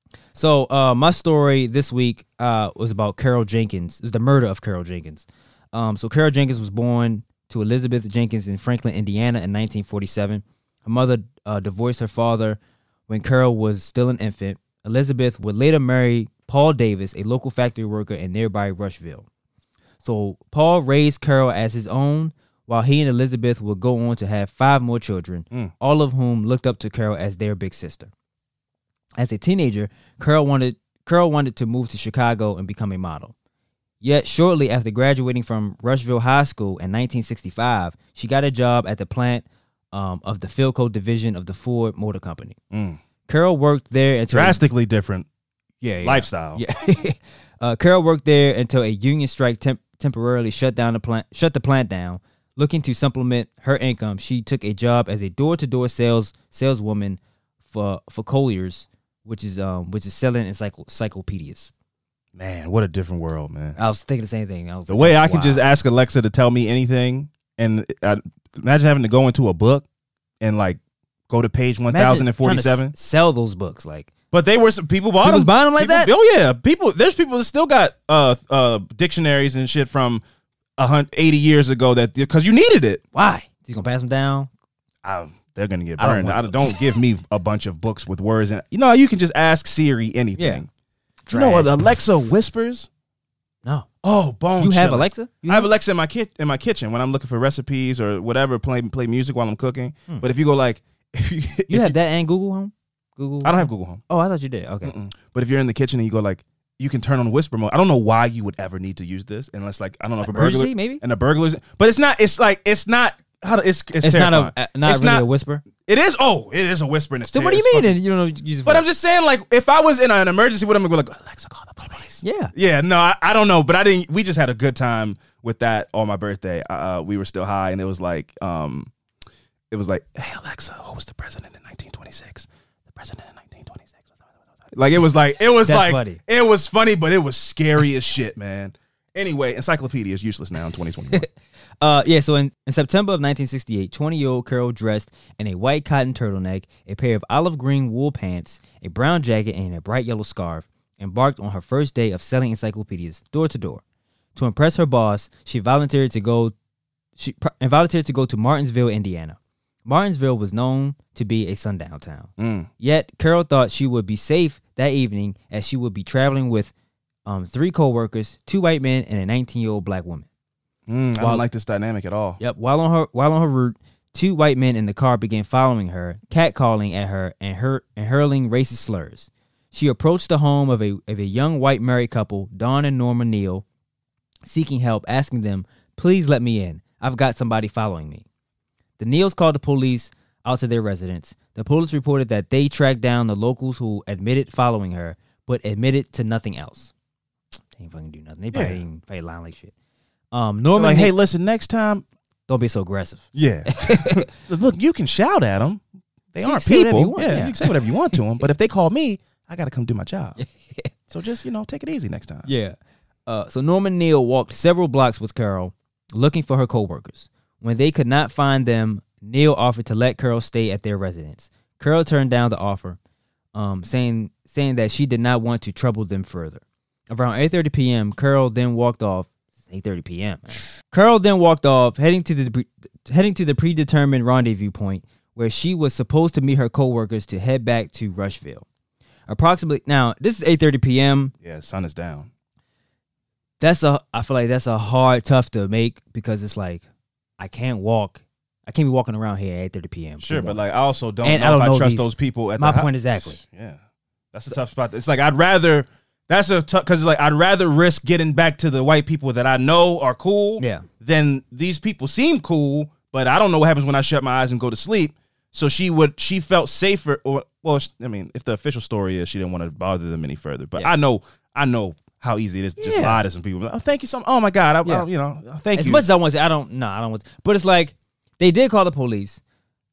So uh, my story this week uh, was about Carol Jenkins. It's the murder of Carol Jenkins. Um, so Carol Jenkins was born to Elizabeth Jenkins in Franklin, Indiana, in nineteen forty-seven. Her mother uh, divorced her father when Carol was still an infant. Elizabeth would later marry Paul Davis, a local factory worker in nearby Rushville. So Paul raised Carol as his own, while he and Elizabeth would go on to have five more children, Mm. all of whom looked up to Carol as their big sister. As a teenager, Carol wanted Carol wanted to move to Chicago and become a model. Yet shortly after graduating from Rushville High School in nineteen sixty-five, she got a job at the plant um, of the Philco division of the Ford Motor Company. Mm. Carol worked there until Drastically different yeah, yeah. lifestyle. Yeah. uh, Carol worked there until a union strike temp- temporarily shut down the plant, shut the plant down. Looking to supplement her income, she took a job as a door-to-door sales saleswoman for for Collier's, which is um which is selling encycl- encyclopedias. Man, what a different world, man. I was thinking the same thing. I was The like, way I that's could just wild. ask Alexa to tell me anything, and I, imagine having to go into a book and like go to page one Imagine thousand trying to forty-seven. s- sell those books like. But they were some people bought People was them. buying them like People- that? Oh yeah, people. There's people that still got uh uh dictionaries and shit from a hundred eighty years ago that because you needed it. Why? He's gonna pass them down. I, they're gonna get I don't burned. want I those. don't, give me a bunch of books with words in. You know, you can just ask Siri anything. Yeah. You know what Trash. Alexa whispers? No. Oh, bone. You have chiller. Alexa? You I have have- Alexa in my kit in my kitchen when I'm looking for recipes or whatever. Play play music while I'm cooking. Hmm. But if you go like, if you, if You have that and Google Home? Google. I don't have Google Home. Oh, I thought you did. Okay. Mm-mm. But if you're in the kitchen and you go like, you can turn on whisper mode. I don't know why you would ever need to use this unless like I don't know if a burglar Emergency, maybe? and a burglar's. But it's not. It's like it's not. How to, it's it's, It's not terrifying. a uh, not It's really not- a whisper. It is. Oh, it is a whisper and it's. So what do you mean? And you don't know what you use it But for? I'm just saying, like, if I was in an emergency, what am I going to go like? Alexa, call the police. Yeah. Yeah, no, I, I don't know, but I didn't. We just had a good time with that on my birthday. Uh, we were still high, and it was like, um, it was like, hey Alexa, who was the president in nineteen twenty-six? The president in nineteen twenty-six. Like it was like it was That's like funny. it was funny, but it was scary as shit, man. Anyway, encyclopedia is useless now in twenty twenty-one. Uh, yeah, so in, in September of nineteen sixty-eight, twenty-year-old Carol dressed in a white cotton turtleneck, a pair of olive green wool pants, a brown jacket, and a bright yellow scarf, embarked on her first day of selling encyclopedias door to door. To impress her boss, she volunteered to go she pr- volunteered to go to Martinsville, Indiana. Martinsville was known to be a sundown town. Mm. Yet, Carol thought she would be safe that evening as she would be traveling with um, three co-workers, two white men, and a nineteen-year-old black woman. Mm, I While- don't like this dynamic at all. Yep. While on her while on her route, two white men in the car began following her, catcalling at her and her and hurling racist slurs. She approached the home of a of a young white married couple, Dawn and Norma Neal, seeking help, asking them, "Please let me in. I've got somebody following me." The Neals called the police out to their residence. The police reported that they tracked down the locals who admitted following her, but admitted to nothing else. They ain't fucking do nothing. They probably Yeah. ain't probably lying like shit. Um, Norma, Like, Ne- hey, listen, next time, don't be so aggressive. yeah. Look, you can shout at them. They Say- aren't say whatever people. you want, yeah, yeah. you can say whatever you want to them. But if they call me, I got to come do my job. So just, you know, take it easy next time. Yeah. Uh, so Norman Neal walked several blocks with Carol, looking for her coworkers. When they could not find them, Neal offered to let Carol stay at their residence. Carol turned down the offer, um, saying saying that she did not want to trouble them further. Around eight thirty p.m., Carol then walked off. It's eight thirty p.m. man. Carol then walked off, heading to the pre- heading to the predetermined rendezvous point where she was supposed to meet her coworkers to head back to Rushville. Approximately now, this is eight thirty p.m. Yeah, sun is down. That's a I feel like that's a hard tough to make because it's like I can't walk. I can't be walking around here at eight thirty p.m. Sure, but like I also don't And know I don't if I know trust these- those people at my the hou- point exactly. Yeah. That's a tough spot. It's like I'd rather that's a tough because like I'd rather risk getting back to the white people that I know are cool Yeah. than these people seem cool, but I don't know what happens when I shut my eyes and go to sleep. So she would she felt safer or well, I mean, if the official story is she didn't want to bother them any further. But Yeah. I know I know how easy it is to just Yeah. lie to some people. Oh, thank you so Oh my God. I, Yeah. I, you know, thank As you. much as I want to, I don't. No, I don't want. To, but it's like they did call the police.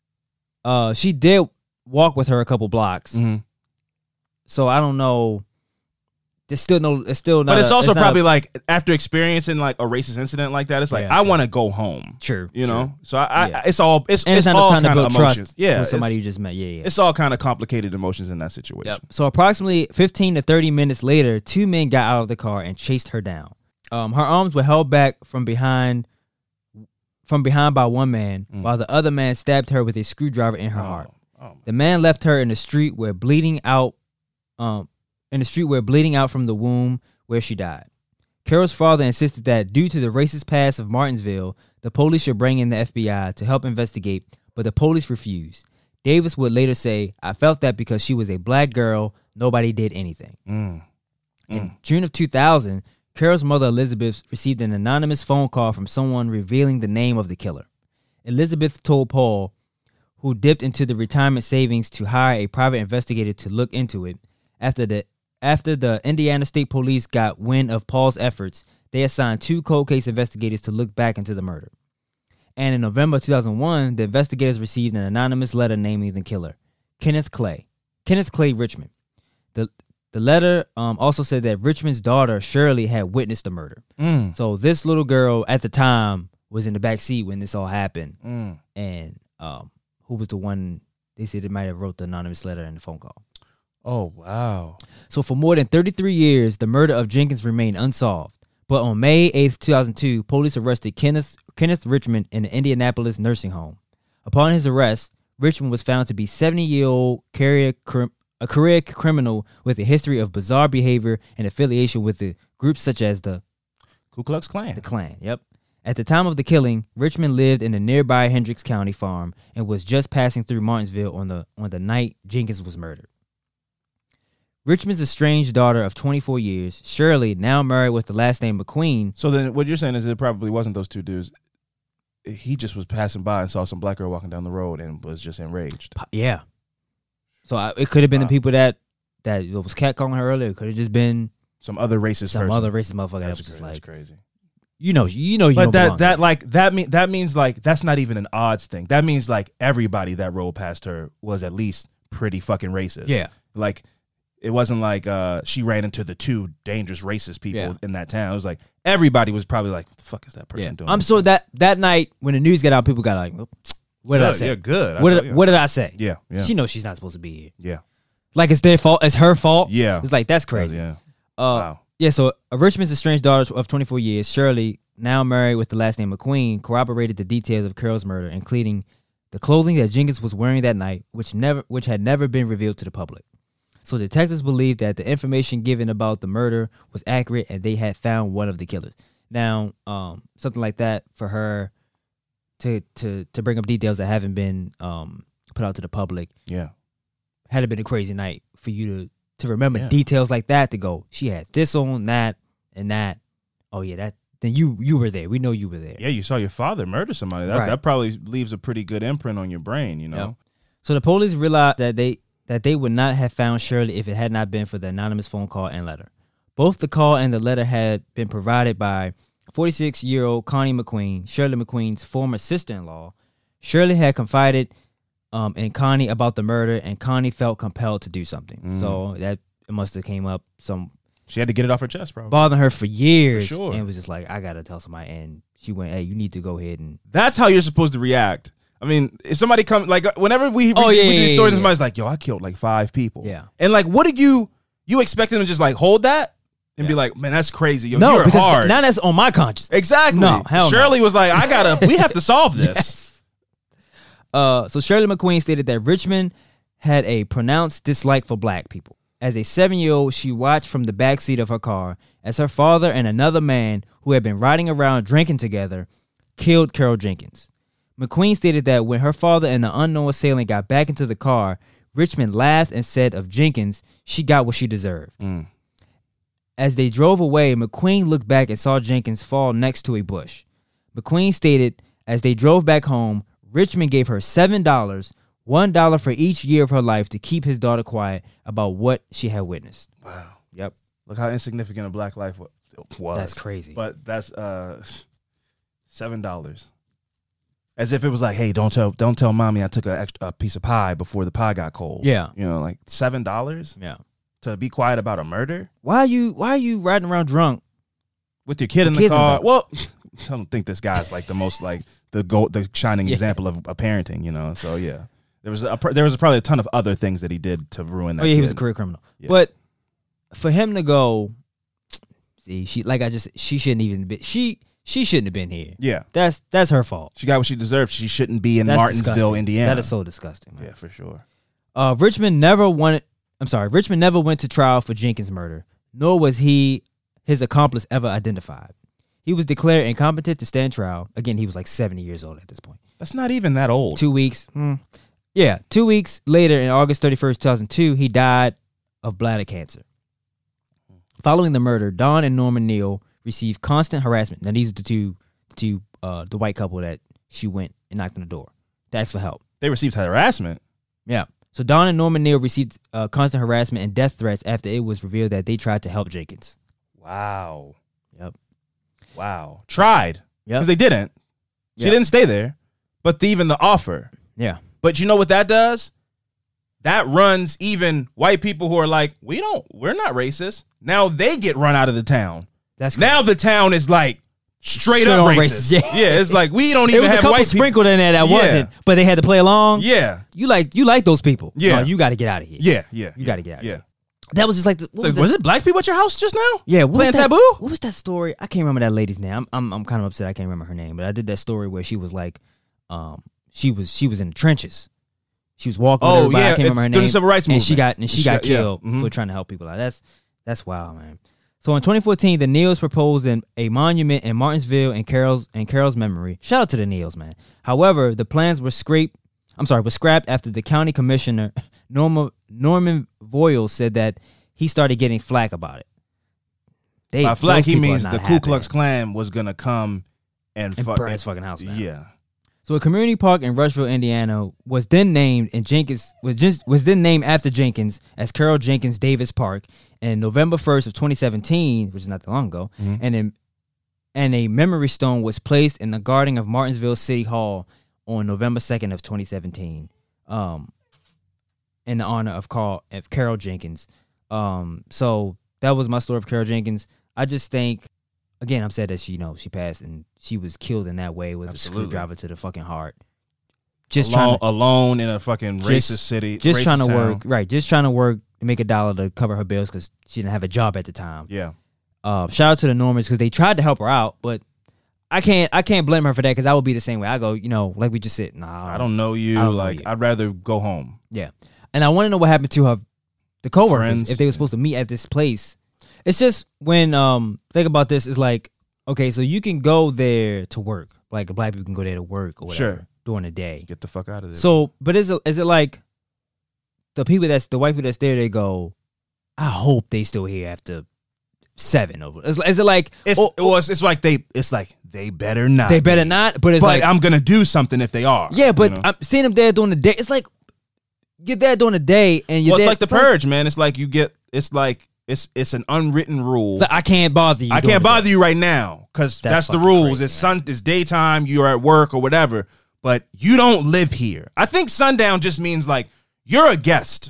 Uh, she did walk with her a couple blocks, Mhm. so I don't know. There's still no. It's still not. But it's a- also not probably a, like after experiencing like a racist incident like that, it's like Yeah, I true. want to go home. true. You true. know, so I, I Yeah. it's all it's and it's, it's, not all enough time to kind of build emotions. trust. Yeah, with somebody it's, you just met. Yeah, yeah. it's all kind of complicated emotions in that situation. Yep. So approximately fifteen to thirty minutes later, two men got out of the car and chased her down. Um, her arms were held back from behind, from behind by one man, Mm. while the other man stabbed her with a screwdriver in her Oh, heart. oh. The man left her in the street where bleeding out, um, in the street where bleeding out from the womb where she died. Carol's father insisted that due to the racist past of Martinsville, the police should bring in the F B I to help investigate, but the police refused. Davis would later say, "I felt that because she was a black girl, nobody did anything." Mm. In June of two thousand, Carol's mother, Elizabeth, received an anonymous phone call from someone revealing the name of the killer. Elizabeth told Paul, who dipped into the retirement savings to hire a private investigator to look into it. After the after the Indiana State Police got wind of Paul's efforts, they assigned two cold case investigators to look back into the murder. And in November two thousand one, the investigators received an anonymous letter naming the killer, Kenneth Clay. Kenneth Clay Richmond. The the letter um, also said that Richmond's daughter, Shirley, had witnessed the murder. Mm. So this little girl at the time was in the back seat when this all happened. Mm. And um, who was the one, they said they might have wrote the anonymous letter in the phone call. Oh wow. So for more than thirty-three years, the murder of Jenkins remained unsolved. But on May eighth, two thousand two, police arrested Kenneth, Kenneth Richmond in the Indianapolis nursing home. Upon his arrest, Richmond was found to be seventy-year-old career, crim- a career criminal with a history of bizarre behavior and affiliation with the groups such as the, Ku Klux Klan. the Klan. Yep. At the time of the killing, Richmond lived in the nearby Hendricks County farm and was just passing through Martinsville on the on the night Jenkins was murdered. Richmond's estranged daughter of twenty-four years, Shirley, now married with the last name McQueen. So then what you're saying is it probably wasn't those two dudes. He just was passing by and saw some black girl walking down the road and was just enraged. Yeah. So I, it could have been Wow. the people that that was catcalling her earlier. It could have just been Some other racist some person. other racist motherfucker that That's, was just cra- that's like, crazy. you know, you know, you But don't that belong that here. like that mean that means like that's not even an odds thing. That means like everybody that rode past her was at least pretty fucking racist. Yeah. Like it wasn't like uh, she ran into the two dangerous racist people Yeah. in that town. It was like everybody was probably like, "What the fuck is that person Yeah. doing?" I'm so that that night when the news got out, people got like, "Oh, what did I Good, say? yeah, good. I What tell did, you. what did I say? Yeah, yeah, She knows she's not supposed to be here. yeah, Like it's their fault. It's her fault. yeah. It's like that's crazy. Yeah. Uh, Wow. Yeah, so uh, Richmond's estranged daughter of twenty-four years, Shirley, now married with the last name McQueen, corroborated the details of Carol's murder, including the clothing that Jenkins was wearing that night, which never, which had never been revealed to the public. So detectives believed that the information given about the murder was accurate, and they had found one of the killers. Now, um, something like that for her to to to bring up details that haven't been um, put out to the public Yeah. had it been a crazy night for you to to remember Yeah. details like that, to go, she had this on, that, and that. Oh yeah, that then you you were there. We know you were there. Yeah, you saw your father murder somebody. That Right. that probably leaves a pretty good imprint on your brain, you know. Yep. So the police realized that they that they would not have found Shirley if it had not been for the anonymous phone call and letter. Both the call and the letter had been provided by forty-six-year-old Connie McQueen, Shirley McQueen's former sister-in-law. Shirley had confided um, in Connie about the murder, and Connie felt compelled to do something. Mm. So that it must have came up some She had to get it off her chest, bro. bothering her for years. For sure. And it was just like, I gotta tell somebody. And she went, hey, you need to go ahead and That's how you're supposed to react. I mean, if somebody comes, like, whenever we read, Oh, yeah, we do yeah, these yeah, stories, yeah. and somebody's like, "Yo, I killed like five people." Yeah. And like, what did you you expect them to just like hold that and be Yeah. like, "Man, that's crazy. Yo, no, you're because hard." now that's on my conscience. Exactly. No, hell no. Shirley was like, "I gotta. We have to solve this." Yes. Uh, so Shirley McQueen stated that Richmond had a pronounced dislike for black people. As a seven-year-old, she watched from the backseat of her car as her father and another man who had been riding around drinking together killed Carol Jenkins. McQueen stated that when her father and the unknown assailant got back into the car, Richmond laughed and said of Jenkins, she got what she deserved. Mm. As they drove away, McQueen looked back and saw Jenkins fall next to a bush. McQueen stated as they drove back home, Richmond gave her seven dollars, one dollar for each year of her life, to keep his daughter quiet about what she had witnessed. Wow. Yep. Look how insignificant a black life wa- was. That's crazy. But that's uh, seven dollars. As if it was like, "Hey, don't tell, don't tell mommy I took a, extra, a piece of pie before the pie got cold." Yeah. You know, like seven dollars Yeah. to be quiet about a murder Why are you why are you riding around drunk? with your kid in the kids in the car. back. Well, I don't think this guy's like the most like the go the shining Yeah. example of a parenting. You know, so yeah, there was a, there was probably a ton of other things that he did to ruin that. Oh yeah, he was a kid. career criminal. Yeah. But for him to go, see, she like I just she shouldn't even be she she shouldn't have been here. Yeah, That's that's her fault. she got what she deserved. She shouldn't be in That's Martinsville, disgusting. Indiana. That is so disgusting, man. Yeah, for sure. Uh, Richmond never wanted. I'm sorry. Richmond never went to trial for Jenkins' murder, nor was he his accomplice ever identified. He was declared incompetent to stand trial. Again, he was like seventy years old at this point. That's not even that old. Two weeks. hmm, yeah, two weeks later, in August thirty-first, two thousand two, he died of bladder cancer. Following the murder, Don and Norman Neal received constant harassment. Now, these are the two, the two, uh, the white couple that she went and knocked on the door to ask for help. They received harassment. Yeah. So Don and Norman Neal received uh, constant harassment and death threats after it was revealed that they tried to help Jenkins. Wow. Yep. Wow. Tried. Yep. Because they didn't. She Yeah. didn't stay there. But the, even the offer. Yeah. But you know what that does? That runs even white people who are like, we don't, we're not racist. Now they get run out of the town. That's Now the town is like straight, Straight up on racist. racist. Yeah. Yeah. It's like we don't it even was a have couple white people. sprinkled in there that Yeah. wasn't, but they had to play along. Yeah. You like you like those people. Yeah. No, you got to get out of here. Yeah. Yeah. You yeah, gotta get out. Yeah. That was just like the, what So was, was this- it black people at your house just now? Yeah, what Playing was that, Taboo? What was that story? I can't remember that lady's name. I'm I'm I'm kind of upset I can't remember her name, but I did that story where she was like, um, she was she was in the trenches. She was walking with Oh, everybody. yeah, I can't remember her it's during name. the civil rights and she movement. got and she, got, yeah, killed mhm. for trying to help people out. That's that's wild, man. So in twenty fourteen, the Neals proposed an, a monument in Martinsville in Carol's in Carol's memory. Shout out to the Neals, man. However, the plans were scraped. I'm sorry, were scrapped after the county commissioner Norma, Norman Voiles said that he started getting flack about it. They, By flack, those he people are means not the Ku happy. Klux Klan was going to come and, And fu- burn his fucking house down. Yeah. So a community park in Rushville, Indiana, was then named and Jenkins was just was then named after Jenkins as Carol Jenkins Davis Park. And November first of twenty seventeen, which is not that long ago, Mhm. and in, and a memory stone was placed in the garden of Martinsville City Hall on November second of twenty seventeen, um, in the honor of Carl of Carol Jenkins. Um, so that was my story of Carol Jenkins. I just think, again, I'm sad that she, you know, she passed and she was killed in that way with Absolutely. a screwdriver to the fucking heart. Just alone, trying to, alone in a fucking just, racist city. Just racist trying to town. work, right? Just trying to work to make a dollar to cover her bills because she didn't have a job at the time. Yeah. Uh, shout out to the Normans because they tried to help her out, but I can't, I can't blame her for that because I would be the same way. I go, you know, like we just said, nah, I don't know you. I don't know like you. I'd rather go home. Yeah, and I want to know what happened to her, the coworkers, Friends. if they were supposed to meet at this place. It's just when um think about this, it's like, okay, so you can go there to work, like black people can go there to work or whatever Sure. during the day. Get the fuck out of there. So, but is it is it like the people that's the white people that's there? They go, I hope they still here after seven. Or is, is it like it's oh, well, it's, it's like they it's like they better not. they better not? But it's But like I'm gonna do something if they are. yeah, but you know? I'm seeing them there during the day. It's like you're there during the day and you're well, it's there, like the purge, man. It's like you get. It's like it's it's an unwritten rule. It's like, I can't bother you. I during can't the bother day. you right now because That's that's, the fucking rules. crazy, it's man. sun. It's daytime. You're at work or whatever, but you don't live here. I think sundown just means like you're a guest,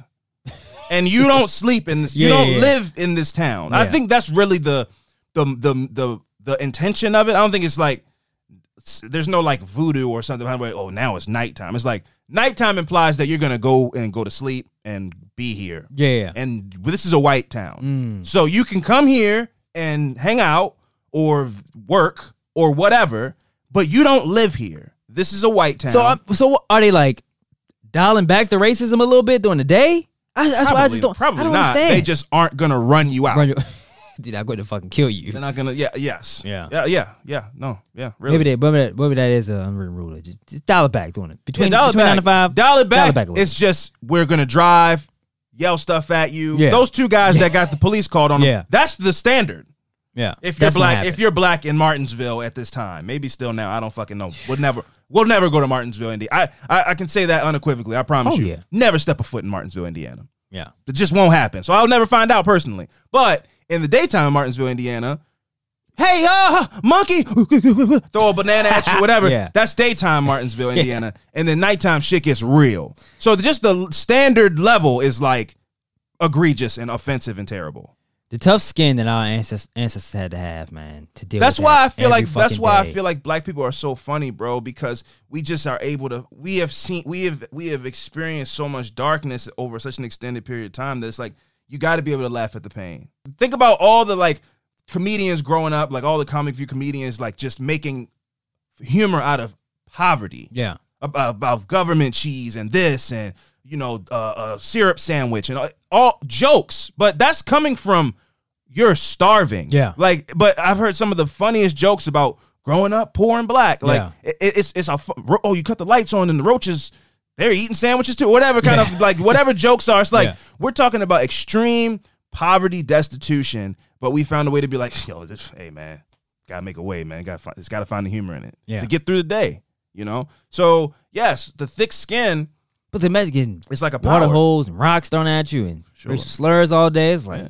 and you don't sleep in this. You Yeah, don't yeah. live in this town. I Yeah. think that's really the the the the the intention of it. I don't think it's like it's- there's no like voodoo or something. Like, oh, now it's nighttime. It's like nighttime implies that you're gonna go and go to sleep and be here. Yeah, yeah. And this is a white town. Mm. So you can come here and hang out or work or whatever, but you don't live here. This is a white town. So, I'm, so what- are they like dialing back the racism a little bit during the day? I, that's why I just don't. Probably I don't not. understand. They just aren't gonna run you out. Run your- Dude, I'm going to fucking kill you. They're not gonna. Yeah. Yes. Yeah. Yeah. Yeah. Yeah. No. Yeah. Really. Maybe that, maybe that, maybe that is an unwritten rule. Just, just dial it back doing it between, Yeah, dial it between back. nine to five. Dial it back. Dial it back a little It's just we're gonna drive, yell stuff at you. Yeah. Those two guys that got the police called on them. Yeah. That's the standard. Yeah, If you're that's gonna black, happen. if you're black in Martinsville at this time, maybe still now, I don't fucking know. We'll never, we'll never go to Martinsville, Indiana. I, I, I can say that unequivocally. I promise Oh, you. yeah. Never step a foot in Martinsville, Indiana. yeah, It just won't happen. So I'll never find out personally. But in the daytime in Martinsville, Indiana, hey, uh, monkey, throw a banana at you, whatever. Yeah. That's daytime Martinsville, Indiana. And then nighttime shit gets real. So just the standard level is like egregious and offensive and terrible. the tough skin that our ancestors, ancestors had to have, man, to deal. That's with why that I feel every like that's fucking why day. I feel like black people are so funny, bro, because we just are able to we have seen we have we have experienced so much darkness over such an extended period of time that it's like you got to be able to laugh at the pain. Think about all the like comedians growing up, like all the comic view comedians like just making humor out of poverty. Yeah, About, about government cheese and this and you know uh, a syrup sandwich and all, all jokes, but that's coming from you're starving. Yeah. Like, but I've heard some of the funniest jokes about growing up poor and black. Like, Yeah. it, it's it's a fu- oh you cut the lights on and the roaches they're eating sandwiches too. Whatever kind of like whatever jokes are. It's like Yeah. we're talking about extreme poverty, destitution, but we found a way to be like, yo, this, hey man, gotta make a way, man. Got find, it's got to find the humor in it Yeah. to get through the day. You know, so yes, the thick skin. but the imagine getting It's like a power. water holes and rocks thrown at you and Sure. racial slurs all day. It's like Yeah.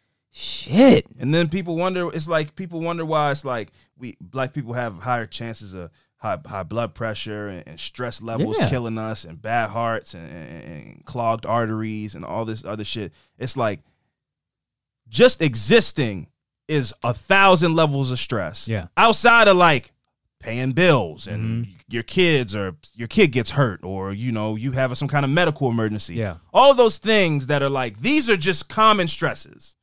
shit. And then people wonder. It's like people wonder why it's like we black people have higher chances of high high blood pressure and, and stress levels Yeah. killing us and bad hearts and, and, and clogged arteries and all this other shit. It's like just existing is a thousand levels of stress. Yeah. Outside of like paying bills and Mhm. your kids or your kid gets hurt or you know you have some kind of medical emergency. Yeah. All of those things that are like these are just common stresses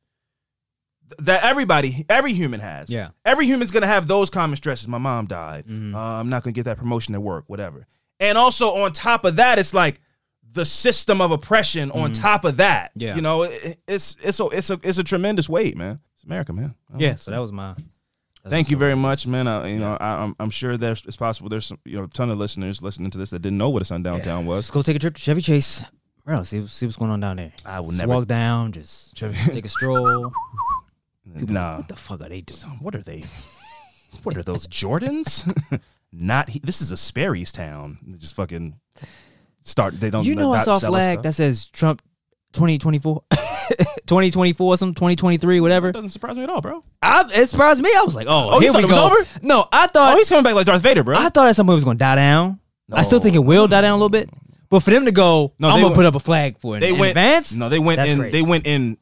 th- that everybody every human has. Yeah. Every human's going to have those common stresses. My mom died. Mhm. Uh, I'm not going to get that promotion at work, whatever. And also on top of that it's like the system of oppression on top of that. Yeah. You know, it, it's it's a it's a it's a tremendous weight, man. It's America, man. I don't Yeah, know. so that was my. that's Thank my you very story. much, man. I, you know, I, I'm I'm sure there's it's possible there's some, you know a ton of listeners listening to this that didn't know what a sundown Yeah. town was. Let's go take a trip to Chevy Chase. Bro, see, see what's going on down there. I will Just never- walk down, just Chevy- take a stroll. People, Nah, what the fuck are they doing? what are they? What are those Jordans? Not he, this is a Sperry's town. They just fucking start. They don't. You know, I not saw a sell us flag stuff. that says Trump twenty twenty-four, twenty twenty-four, some twenty twenty-three, whatever. That doesn't surprise me at all, bro. I, it surprised me. I was like, oh, Oh, you here thought we it was go. over? No, I thought Oh, he's coming back like Darth Vader, bro. I thought at some point it was going to die down. I still think it will die down a little bit. But for them to go, No, I'm they going to went- put up a flag for it they in went advance. No, they went That's in. crazy. They went in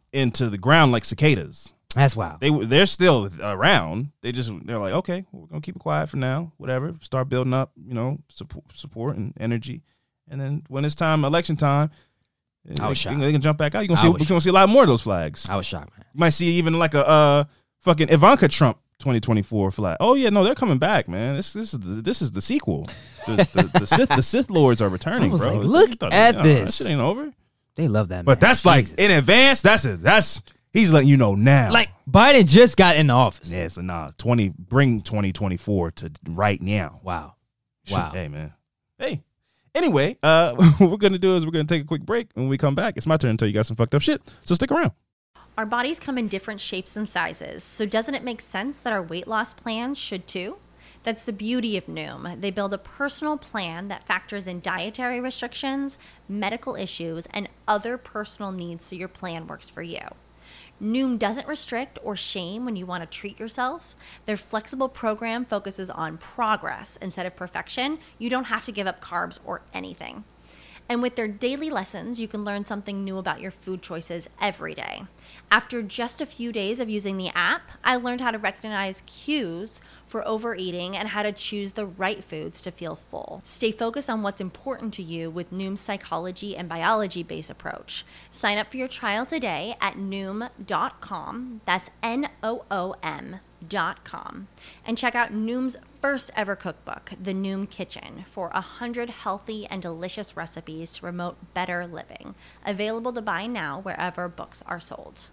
into the ground like cicadas. That's wild. They they're still around. They just they're like, okay, we're gonna keep it quiet for now. Whatever. Start building up, you know, support, support and energy, and then when it's time, election time, I was they, shocked. they can jump back out. You're gonna I see was you're gonna see a lot more of those flags. I was shocked, man. You might see even like a uh, fucking Ivanka Trump twenty twenty-four flag. Oh yeah, no, they're coming back, man. This this is the, this is the sequel. The, the, the Sith the Sith Lords are returning, I was bro. like, It's- look you thought, at nah, this. That shit ain't over. They love that, But man. that's like Jesus. in advance. That's it. That's he's letting you know now. Like Biden just got in the office. yeah, so nah. Twenty bring twenty twenty-four to right now. Wow. Shoot, Wow. Hey man. Hey. Anyway, uh, what we're gonna do is we're gonna take a quick break. When we come back, it's my turn to tell you guys some fucked up shit. So stick around. Our bodies come in different shapes and sizes, so doesn't it make sense that our weight loss plans should too? That's the beauty of Noom. They build a personal plan that factors in dietary restrictions, medical issues, and other personal needs so your plan works for you. Noom doesn't restrict or shame when you want to treat yourself. Their flexible program focuses on progress instead of perfection. You don't have to give up carbs or anything. And with their daily lessons, you can learn something new about your food choices every day. After just a few days of using the app, I learned how to recognize cues for overeating and how to choose the right foods to feel full. Stay focused on what's important to you with Noom's psychology and biology-based approach. Sign up for your trial today at noom dot com. That's N O O M dot com. And check out Noom's first ever cookbook, The Noom Kitchen, for one hundred healthy and delicious recipes to promote better living. Available to buy now wherever books are sold.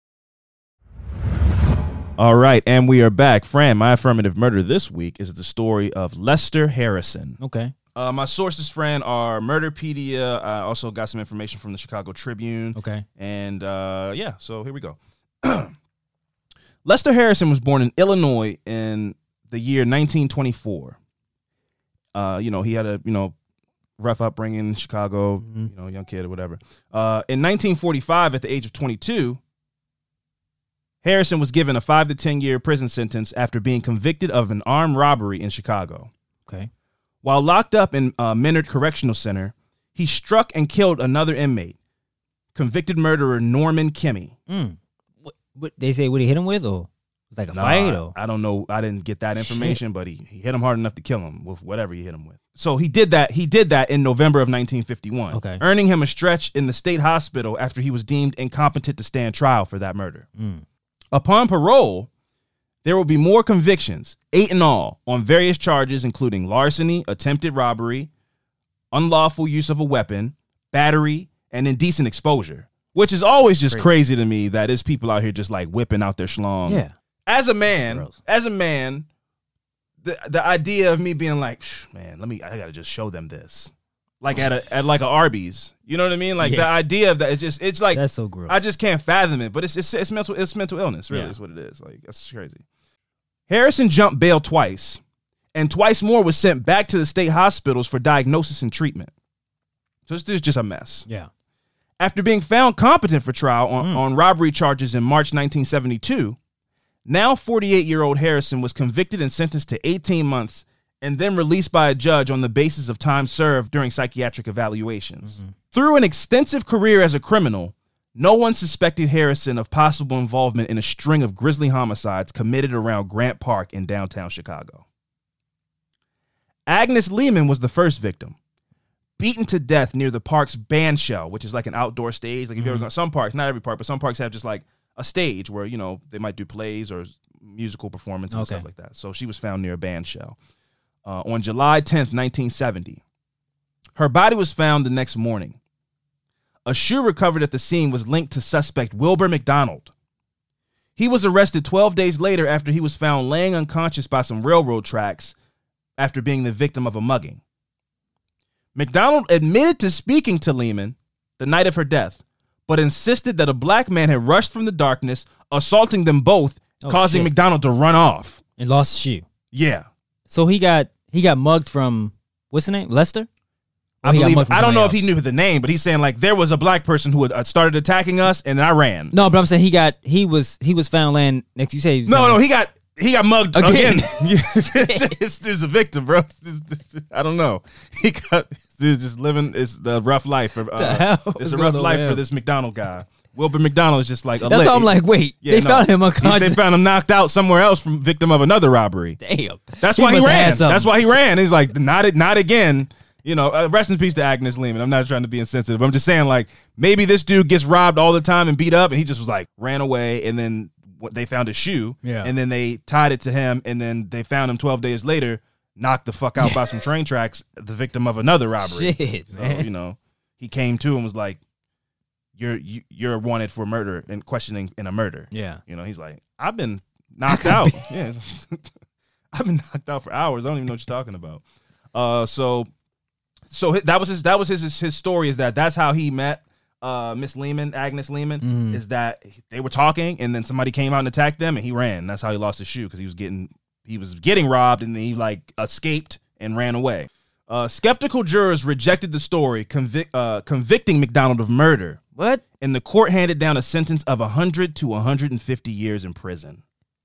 All right, and we are back. Fran, my affirmative murder this week is the story of Lester Harrison. Okay. Uh, my sources, Fran, are Murderpedia. I also got some information from the Chicago Tribune. Okay. And uh, yeah, so here we go. Lester Harrison was born in Illinois in the year nineteen twenty-four. Uh, you know, he had a, you know, rough upbringing in Chicago, Mm-hmm. you know, young kid or whatever. Uh, in nineteen forty-five, at the age of twenty-two, Harrison was given a five to ten year prison sentence after being convicted of an armed robbery in Chicago. Okay. While locked up in uh, Menard Correctional Center, he struck and killed another inmate, convicted murderer Norman Kimmy. Mm. What, what they say? What he hit him with, or it was like a Nah, fight, or I don't know. I didn't get that information, but he, he hit him hard enough to kill him with whatever he hit him with. So he did that. He did that in November of nineteen fifty-one, Okay. earning him a stretch in the state hospital after he was deemed incompetent to stand trial for that murder. Mm. Upon parole, there will be more convictions, eight in all, on various charges including larceny, attempted robbery, unlawful use of a weapon, battery, and indecent exposure. Which is always just Crazy. crazy to me that there's people out here just like whipping out their schlong. yeah. As a man, Gross. as a man, the the idea of me being like, "Psh, man, let me, I gotta just show them this, like at a at like a Arby's, you know what I mean? Like the Yeah. idea of that, it's just, it's like That's so gross. I just can't fathom it. But it's it's, it's mental, it's mental illness, really, Yeah. is what it is. Like that's crazy. Harrison jumped bail twice, and twice more was sent back to the state hospitals for diagnosis and treatment. So this dude's just a mess. yeah. After being found competent for trial on, Mm. on robbery charges in March nineteen seventy-two, now forty-eight-year-old Harrison was convicted and sentenced to eighteen months and then released by a judge on the basis of time served during psychiatric evaluations. Mm-hmm. Through an extensive career as a criminal, no one suspected Harrison of possible involvement in a string of grisly homicides committed around Grant Park in downtown Chicago. Agnes Lehman was the first victim, beaten to death near the park's band shell, which is like an outdoor stage. Like if you ever go, some parks, not every park, but some parks have just like a stage where, you know, they might do plays or musical performances and Okay. stuff like that. So she was found near a band shell uh, on July tenth, nineteen seventy. Her body was found the next morning. A shoe recovered at the scene was linked to suspect Wilbur McDonald. He was arrested twelve days later after he was found laying unconscious by some railroad tracks after being the victim of a mugging. McDonald admitted to speaking to Lehman the night of her death, but insisted that a black man had rushed from the darkness, assaulting them both, Oh, causing shit. McDonald to run off. And lost his shoe. Yeah. So he got he got mugged from what's the name? Lester? Or I he got believe, mugged from I don't know if somebody he else? knew the name, but he's saying like there was a black person who had uh, started attacking us and then I ran. No, but I'm saying he got he was he was found laying next. You say he was No, found- no, he got he got mugged again. Again. It's- There's a victim, bro. I don't know. He got dude just living it's the rough life. For, uh, The hell it's is a rough going on life there? for this McDonald guy. Wilbur McDonald is just like a That's lit. why I'm like, wait, Yeah, they no. found him He- unconscious. They found him knocked out somewhere else from victim of another robbery. Damn. That's why he must have had ran. something. That's why he ran. He's like, not it, not again. You know, uh, rest in peace to Agnes Lehman. I'm not trying to be insensitive. I'm just saying, like, maybe this dude gets robbed all the time and beat up, and he just was like ran away, and then what, they found his shoe, Yeah. and then they tied it to him, and then they found him twelve days later, knocked the fuck out by some train tracks, the victim of another robbery. Shit, so, man. you know, he came to and was like, "You're you, you're wanted for murder and questioning in a murder." Yeah. You know, he's like, "I've been knocked out. Yeah, I've been knocked out for hours. I don't even know what you're talking about." Uh, so, so hi- that was his. That was his his, his story. Is that that's how he met uh Miss Lehman, Agnes Lehman. Mhm. Is that they were talking and then somebody came out and attacked them and he ran. That's how he lost his shoe because he was getting he was getting robbed and then he like escaped and ran away. Uh, skeptical jurors rejected the story, convic- uh, convicting McDonald of murder. What? And the court handed down a sentence of one hundred to one hundred fifty years in prison.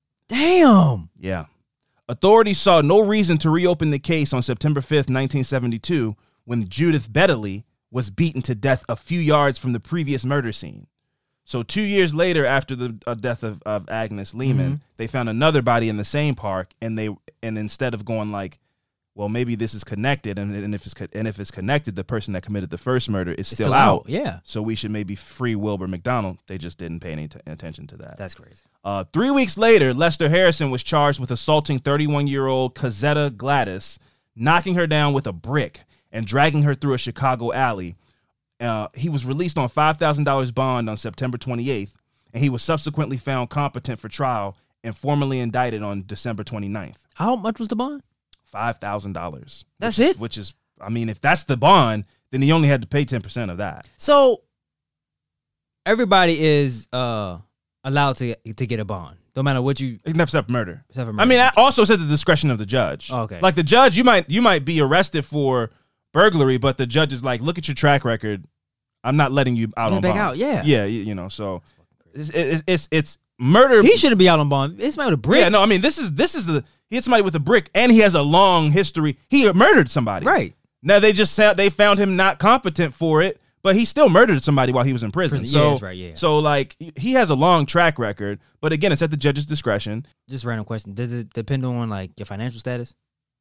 Damn. Yeah. Authorities saw no reason to reopen the case on September fifth, nineteen seventy-two, when Judith Beddeley was beaten to death a few yards from the previous murder scene. So two years later, after the uh, death of, of Agnes Lehman, Mhm. they found another body in the same park, and they and instead of going like, well, maybe this is connected, and, and if it's co- and if it's connected, the person that committed the first murder is still, still out. out, yeah. So we should maybe free Wilbur McDonald. They just didn't pay any t- attention to that. That's crazy. Uh, three weeks later, Lester Harrison was charged with assaulting thirty-one-year-old Cazetta Gladys, knocking her down with a brick and dragging her through a Chicago alley. Uh, he was released on five thousand dollars bond on September twenty-eighth, and he was subsequently found competent for trial and formally indicted on December twenty-ninth. How much was the bond? five thousand dollars. That's which is- it? Which is, I mean, if that's the bond, then he only had to pay ten percent of that. So everybody is uh allowed to to get a bond, no matter what you. Except murder. Except for I murder. mean, that also says the discretion of the judge. Oh, okay. Like the judge, you might you might be arrested for burglary, but the judge is like, look at your track record. I'm not letting you out Get on back bond. out, yeah. yeah, you, you know. So it's it's it's, it's murder. He shouldn't be out on bond. It's not with a brick. Yeah, no, I mean this is this is the he hit somebody with a brick, and he has a long history. He murdered somebody. Right. Now they just said they found him not competent for it, but he still murdered somebody while he was in prison. Prison, So yeah, that's right, yeah. So like he has a long track record, but again, it's at the judge's discretion. Just random question. Does it depend on like your financial status?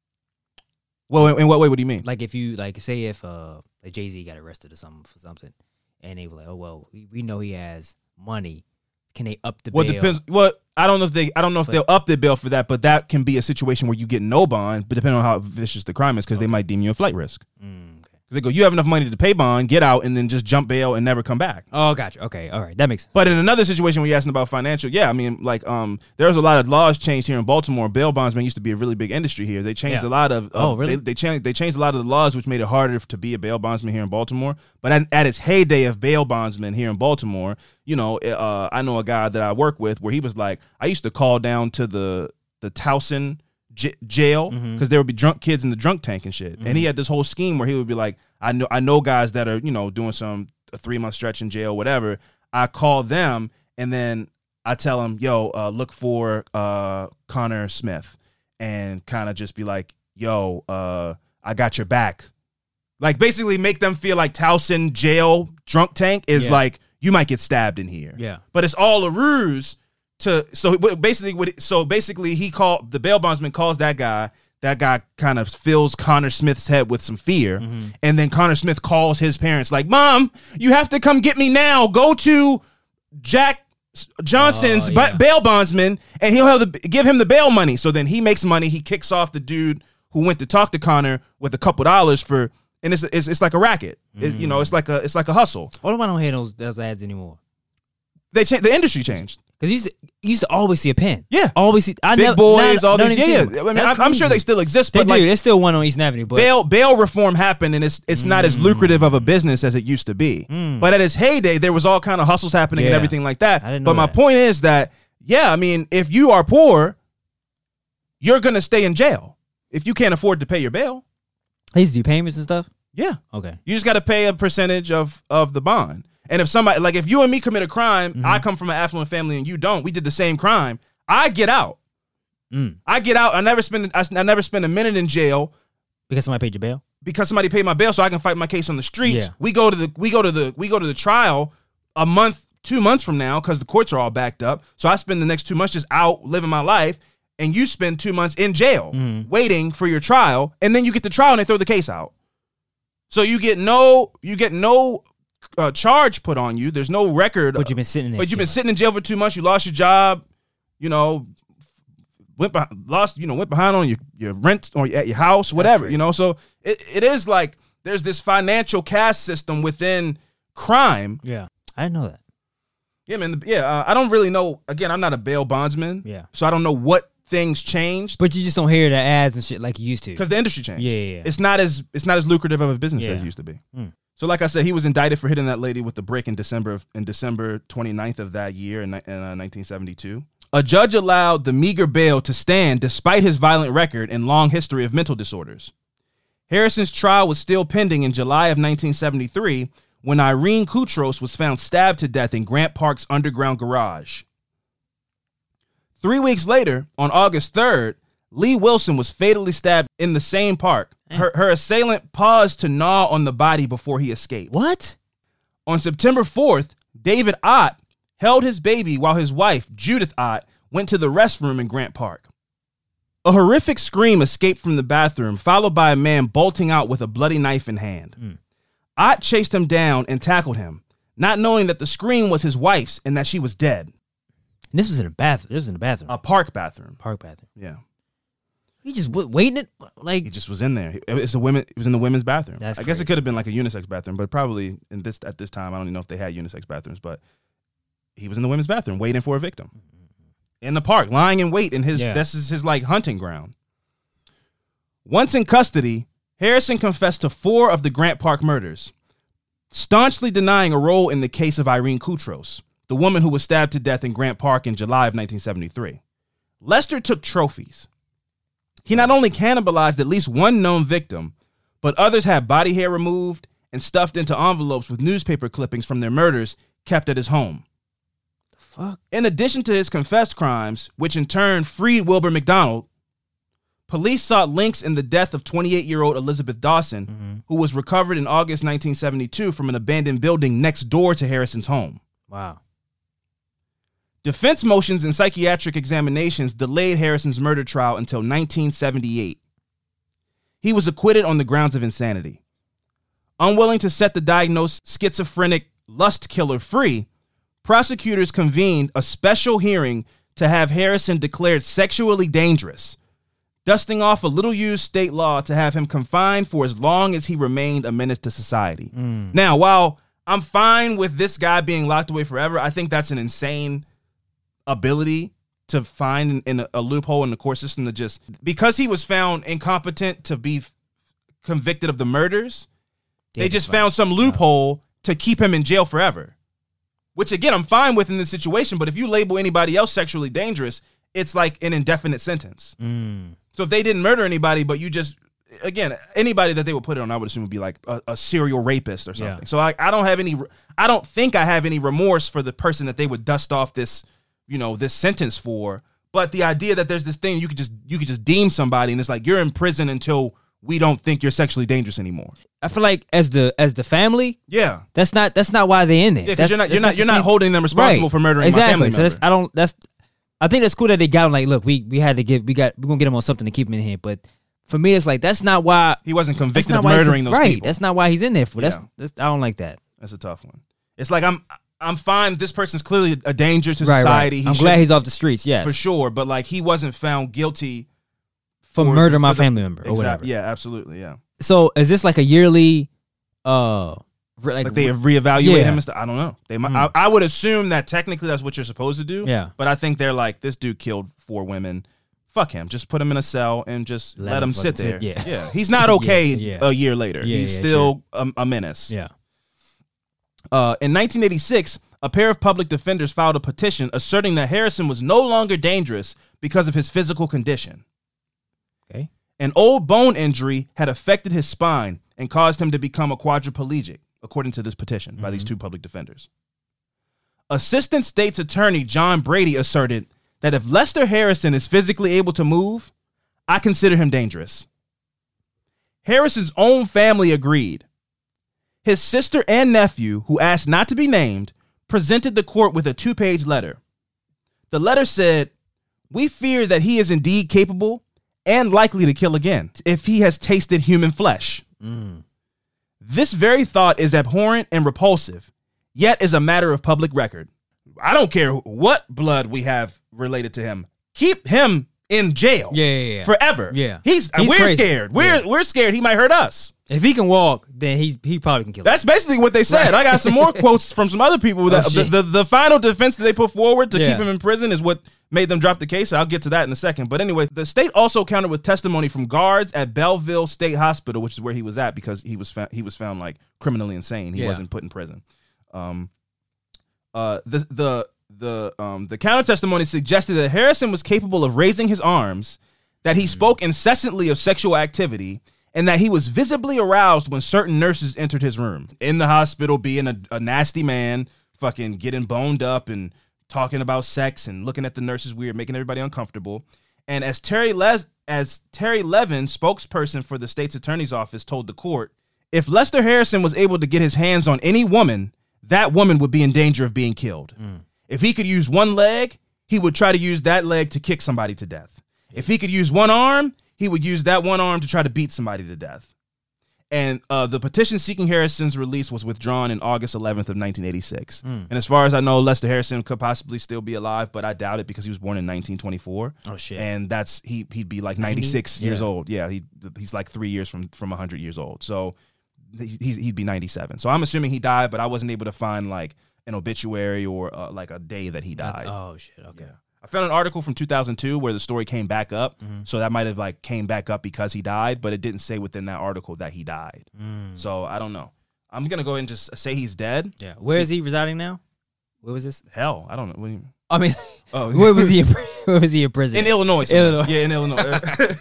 Well, in, in what way? What do you mean? Like if you like say if uh like Jay-Z got arrested or something for something, and they were like, oh well, we, we know he has money. Can they up the Well, bail? it depends. Well, I don't know if they. I don't know if For- they'll up the bail for that, but that can be a situation where you get no bond, but depending on how vicious the crime is, because they might deem you a flight risk. Mm, okay. They go, you have enough money to pay bond, get out, and then just jump bail and never come back. Oh, gotcha. Okay, all right, that makes sense. But in another situation where you're asking about financial, yeah, I mean, like, um, there's a lot of laws changed here in Baltimore. Bail bondsmen used to be a really big industry here. They changed Yeah. a lot of. Oh, of- really? They, they changed. They changed a lot of the laws, which made it harder to be a bail bondsman here in Baltimore. But at, at its heyday of bail bondsmen here in Baltimore, you know, uh, I know a guy that I work with where he was like, I used to call down to the the Towson j- jail because Mhm. there would be drunk kids in the drunk tank and shit. And Mm-hmm. he had this whole scheme where he would be like, I know I know guys that are, you know, doing some a three month stretch in jail, whatever. I call them and then I tell them, yo, uh, look for uh, Connor Smith, and kind of just be like, yo, uh, I got your back. Like basically make them feel like Towson jail drunk tank is Yeah. like, you might get stabbed in here. Yeah. But it's all a ruse to, so basically, what it- so basically he called, the bail bondsman calls that guy, that guy kind of fills Connor Smith's head with some fear. Mm-hmm. And then Connor Smith calls his parents like, Mom, you have to come get me now. Go to Jack Johnson's Oh, ba- yeah. bail bondsman and he'll have the, give him the bail money. So then he makes money. He kicks off the dude who went to talk to Connor with a couple dollars for, and it's it's, it's like a racket. It- you know, it's like a it's like a hustle. Why do I don't hear those those ads anymore? They cha- the industry changed. Because you used to, you used to always see a pen. Yeah. always see. I Big never, boys, not- all don't these. even Yeah, see yeah. them. I mean, That's I'm, I'm sure crazy. they still exist, They but do. like There's still one on East Avenue, but bail bail reform happened, and it's it's not as lucrative of a business as it used to be. Mm. But at its heyday, there was all kind of hustles happening and Yeah. everything like that. I didn't know But my that. point is that yeah, I mean, if you are poor, you're gonna stay in jail if you can't afford to pay your bail. they used to do payments and stuff. Yeah. Okay. You just got to pay a percentage of of the bond. And if somebody, like if you and me commit a crime, Mm-hmm. I come from an affluent family and you don't, we did the same crime, I get out. Mm. I get out. I never spend I, I never spend a minute in jail Because somebody paid your bail. because somebody paid my bail so I can fight my case on the streets. Yeah. We go to the we go to the we go to the trial a month two months from now because the courts are all backed up. So I spend the next two months just out living my life, and you spend two months in jail Mm-hmm. waiting for your trial, and then you get the trial and they throw the case out. So you get no, you get no uh, charge put on you. There's no record. But you've been sitting there. But you've been two sitting in jail for two months. You lost your job. You know, went behind, lost. You know, went behind on your, your rent or at your house, whatever. You know, so it, it is like there's this financial caste system within crime. months. Yeah, I didn't know that. Yeah, man. Yeah, uh, I don't really know. Again, I'm not a bail bondsman. Yeah. So I don't know what things changed But you just don't hear the ads and shit like you used to. because the industry changed. Yeah, yeah, yeah. It's not as it's not as lucrative of a business Yeah. as it used to be. Mm. So, like I said, he was indicted for hitting that lady with the brick in December of, in December twenty-ninth of that year in, ni- in uh, nineteen seventy-two. A judge allowed the meager bail to stand despite his violent record and long history of mental disorders. Harrison's trial was still pending in July of nineteen seventy-three when Irene Koutros was found stabbed to death in Grant Park's underground garage. Three weeks later, on August third, Lee Wilson was fatally stabbed in the same park. Her, her assailant paused to gnaw on the body before he escaped. What? On September fourth, David Ott held his baby while his wife, Judith Ott, went to the restroom in Grant Park. A horrific scream escaped from the bathroom, followed by a man bolting out with a bloody knife in hand. Mm. Ott chased him down and tackled him, not knowing that the scream was his wife's and that she was dead. And this was in a bathroom. This was in a bathroom. A park bathroom. Park bathroom. Yeah. He just w- waiting it like He just was in there. It's a women. It was in the women's bathroom. That's I guess crazy. it could have been like a unisex bathroom, but probably in this at this time, I don't even know if they had unisex bathrooms. But he was in the women's bathroom waiting for a victim in the park, lying in wait. In his Yeah. this is his like hunting ground. Once in custody, Harrison confessed to four of the Grant Park murders, staunchly denying a role in the case of Irene Koutros, the woman who was stabbed to death in Grant Park in July of nineteen seventy-three. Lester took trophies. He not only cannibalized at least one known victim, but others had body hair removed and stuffed into envelopes with newspaper clippings from their murders kept at his home. fuck. In addition to his confessed crimes, which in turn freed Wilbur McDonald, police sought links in the death of twenty-eight-year-old Elizabeth Dawson, Mm-hmm. who was recovered in August nineteen seventy-two from an abandoned building next door to Harrison's home. Wow. Defense motions and psychiatric examinations delayed Harrison's murder trial until nineteen seventy-eight. He was acquitted on the grounds of insanity. Unwilling to set the diagnosed schizophrenic lust killer free, prosecutors convened a special hearing to have Harrison declared sexually dangerous, dusting off a little-used state law to have him confined for as long as he remained a menace to society. Mm. Now, while I'm fine with this guy being locked away forever, I think that's an insane ability to find in a, a loophole in the court system to just, because he was found incompetent to be f- convicted of the murders, Yeah, they just fine. found some loophole to keep him in jail forever. Which again, I'm fine with in this situation, but if you label anybody else sexually dangerous, it's like an indefinite sentence. Mm. So if they didn't murder anybody, but you just, again, anybody that they would put it on, I would assume would be like a, a serial rapist or something. Yeah. So I, I don't have any, I don't think I have any remorse for the person that they would dust off this, you know, this sentence for. But the idea that there's this thing you could just, you could just deem somebody and it's like you're in prison until we don't think you're sexually dangerous anymore. I feel like as the as the family, Yeah. that's not that's not why they're in there. Yeah, because That's- you're not, that's you're not, the you're not same- holding them responsible Right. for murdering exactly. my family So member. that's I don't that's I think that's cool that they got him. Like, look, we we had to give we got we're gonna get him on something to keep him in here. But for me, it's like that's not why He wasn't that's convicted not of why he's murdering the- those right. people. That's not why he's in there for. That's, Yeah. that's I don't like that. That's a tough one. It's like I'm I'm fine. This person's clearly a danger to Right, society. right. He I'm should- glad he's off the streets. Yes, for sure, but like he wasn't found guilty for for- murder my for the- family member or Exact- whatever. Yeah, absolutely. Yeah, So is this like a yearly, uh, re- like, like they re- reevaluate yeah. him and stuff. I don't know. They might. Hmm. I, I would assume that technically that's what you're supposed to do. Yeah. but I think they're like, this dude killed four women. Fuck him. Just put him in a cell and just Let let, him him sit fucking there. sit, yeah. yeah. He's not okay Yeah, yeah. a year later. Yeah, He's yeah, still a, a menace. yeah. Uh, in nineteen eighty-six, a pair of public defenders filed a petition asserting that Harrison was no longer dangerous because of his physical condition. Okay. An old bone injury had affected his spine and caused him to become a quadriplegic, according to this petition by these two public defenders. Assistant State's Attorney John Brady asserted that if Lester Harrison is physically able to move, I consider him dangerous. Harrison's own family agreed. His sister and nephew, who asked not to be named, presented the court with a two-page letter. The letter said, "We fear that he is indeed capable and likely to kill again if he has tasted human flesh. Mm. This very thought is abhorrent and repulsive, yet is a matter of public record. I don't care what blood we have related to him. Keep him in jail. Yeah, yeah, yeah. Forever. Yeah. He's, He's we're crazy. scared. We're Yeah. we're scared he might hurt us." If he can walk, then he's he probably can kill. That's basically what they said. I got some more quotes from some other people. That Oh, the, shit. the the final defense that they put forward to Yeah. keep him in prison is what made them drop the case. I'll get to that in a second. But anyway, the state also countered with testimony from guards at Belleville State Hospital, which is where he was at, because he was found, he was found like criminally insane. He Yeah. wasn't put in prison. Um, uh, the the the um the counter testimony suggested that Harrison was capable of raising his arms, that he spoke incessantly of sexual activity, and that he was visibly aroused when certain nurses entered his room. In the hospital, being a, a nasty man, fucking getting boned up and talking about sex and looking at the nurses weird, making everybody uncomfortable. And as Terry Les- as Terry Levin, spokesperson for the state's attorney's office, told the court, if Lester Harrison was able to get his hands on any woman, that woman would be in danger of being killed. Mm. If he could use one leg, he would try to use that leg to kick somebody to death. If he could use one arm, he would use that one arm to try to beat somebody to death. And uh, the petition seeking Harrison's release was withdrawn in August eleventh of nineteen eighty-six. Mm. And as far as I know, Lester Harrison could possibly still be alive, but I doubt it because he was born in nineteen twenty-four. Oh shit! And that's he he'd be like ninety-six ninety? years Yeah. old. Yeah, he he's like three years from from one hundred years old. So he, he's, he'd be ninety-seven. So I'm assuming he died, but I wasn't able to find like an obituary or uh, like a day that he died. Oh shit! Okay. Yeah. I found an article from two thousand two where the story came back up. Mm-hmm. So that might have like came back up because he died, but it didn't say within that article that he died. Mm. So I don't know. I'm going to go ahead and just say he's dead. Yeah. Where is he residing now? Where was this? Hell, I don't know. What do you mean? I mean, Oh, where was he? In, where was he in prison? in Illinois. somewhere. Illinois. Yeah, in Illinois.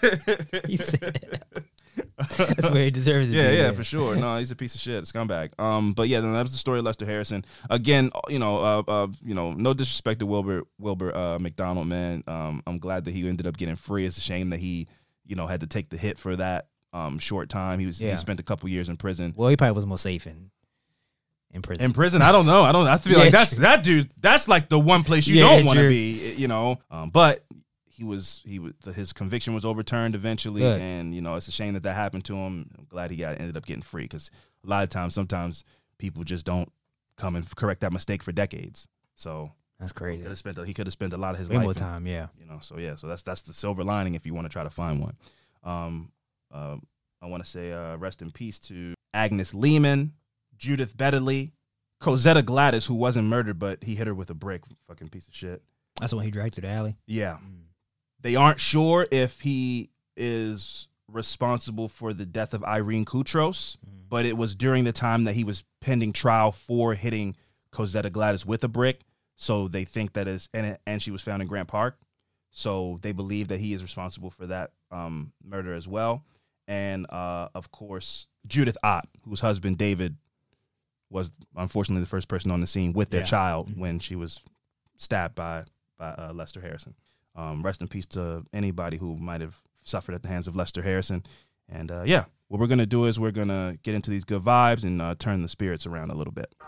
He said, that's where he deserves it. Yeah, to be, yeah, man. for sure. No, he's a piece of shit, a scumbag. Um, but yeah, then that was the story of Lester Harrison. Again, you know, uh, uh, you know, no disrespect to Wilbur Wilbur uh, McDonald, man. Um, I'm glad that he ended up getting free. It's a shame that he, you know, had to take the hit for that um short time. He was Yeah. he spent a couple years in prison. Well, he probably was more safe in in prison. In prison, I don't know. I don't. I feel Yeah, like that's true. that dude. That's like the one place you Yeah, don't want to true. be. You know. Um, but he was he was his conviction was overturned eventually, Good. and you know it's a shame that that happened to him. I'm glad he got ended up getting free because a lot of times, sometimes people just don't come and correct that mistake for decades. So That's crazy. he could have spent a, he could have spent a lot of his Way life more in- time. Yeah. you know. So yeah, so that's that's the silver lining if you want to try to find one. Um, uh, I want to say uh, rest in peace to Agnes Lehman, Judith Bettely, Cosetta Gladys, who wasn't murdered, but he hit her with a brick. Fucking piece of shit. That's the one he dragged through the alley. Yeah. Mm. They aren't sure if he is responsible for the death of Irene Koutros, Mm. but it was during the time that he was pending trial for hitting Cosetta Gladys with a brick. So they think that is, and, and she was found in Grant Park. So they believe that he is responsible for that um, murder as well. And uh, of course, Judith Ott, whose husband David was unfortunately the first person on the scene with their Yeah. child Mm-hmm. when she was stabbed by by uh, Lester Harrison. Um, rest in peace to anybody who might have suffered at the hands of Lester Harrison. And uh, yeah, what we're gonna do is we're gonna get into these good vibes and uh, turn the spirits around a little bit.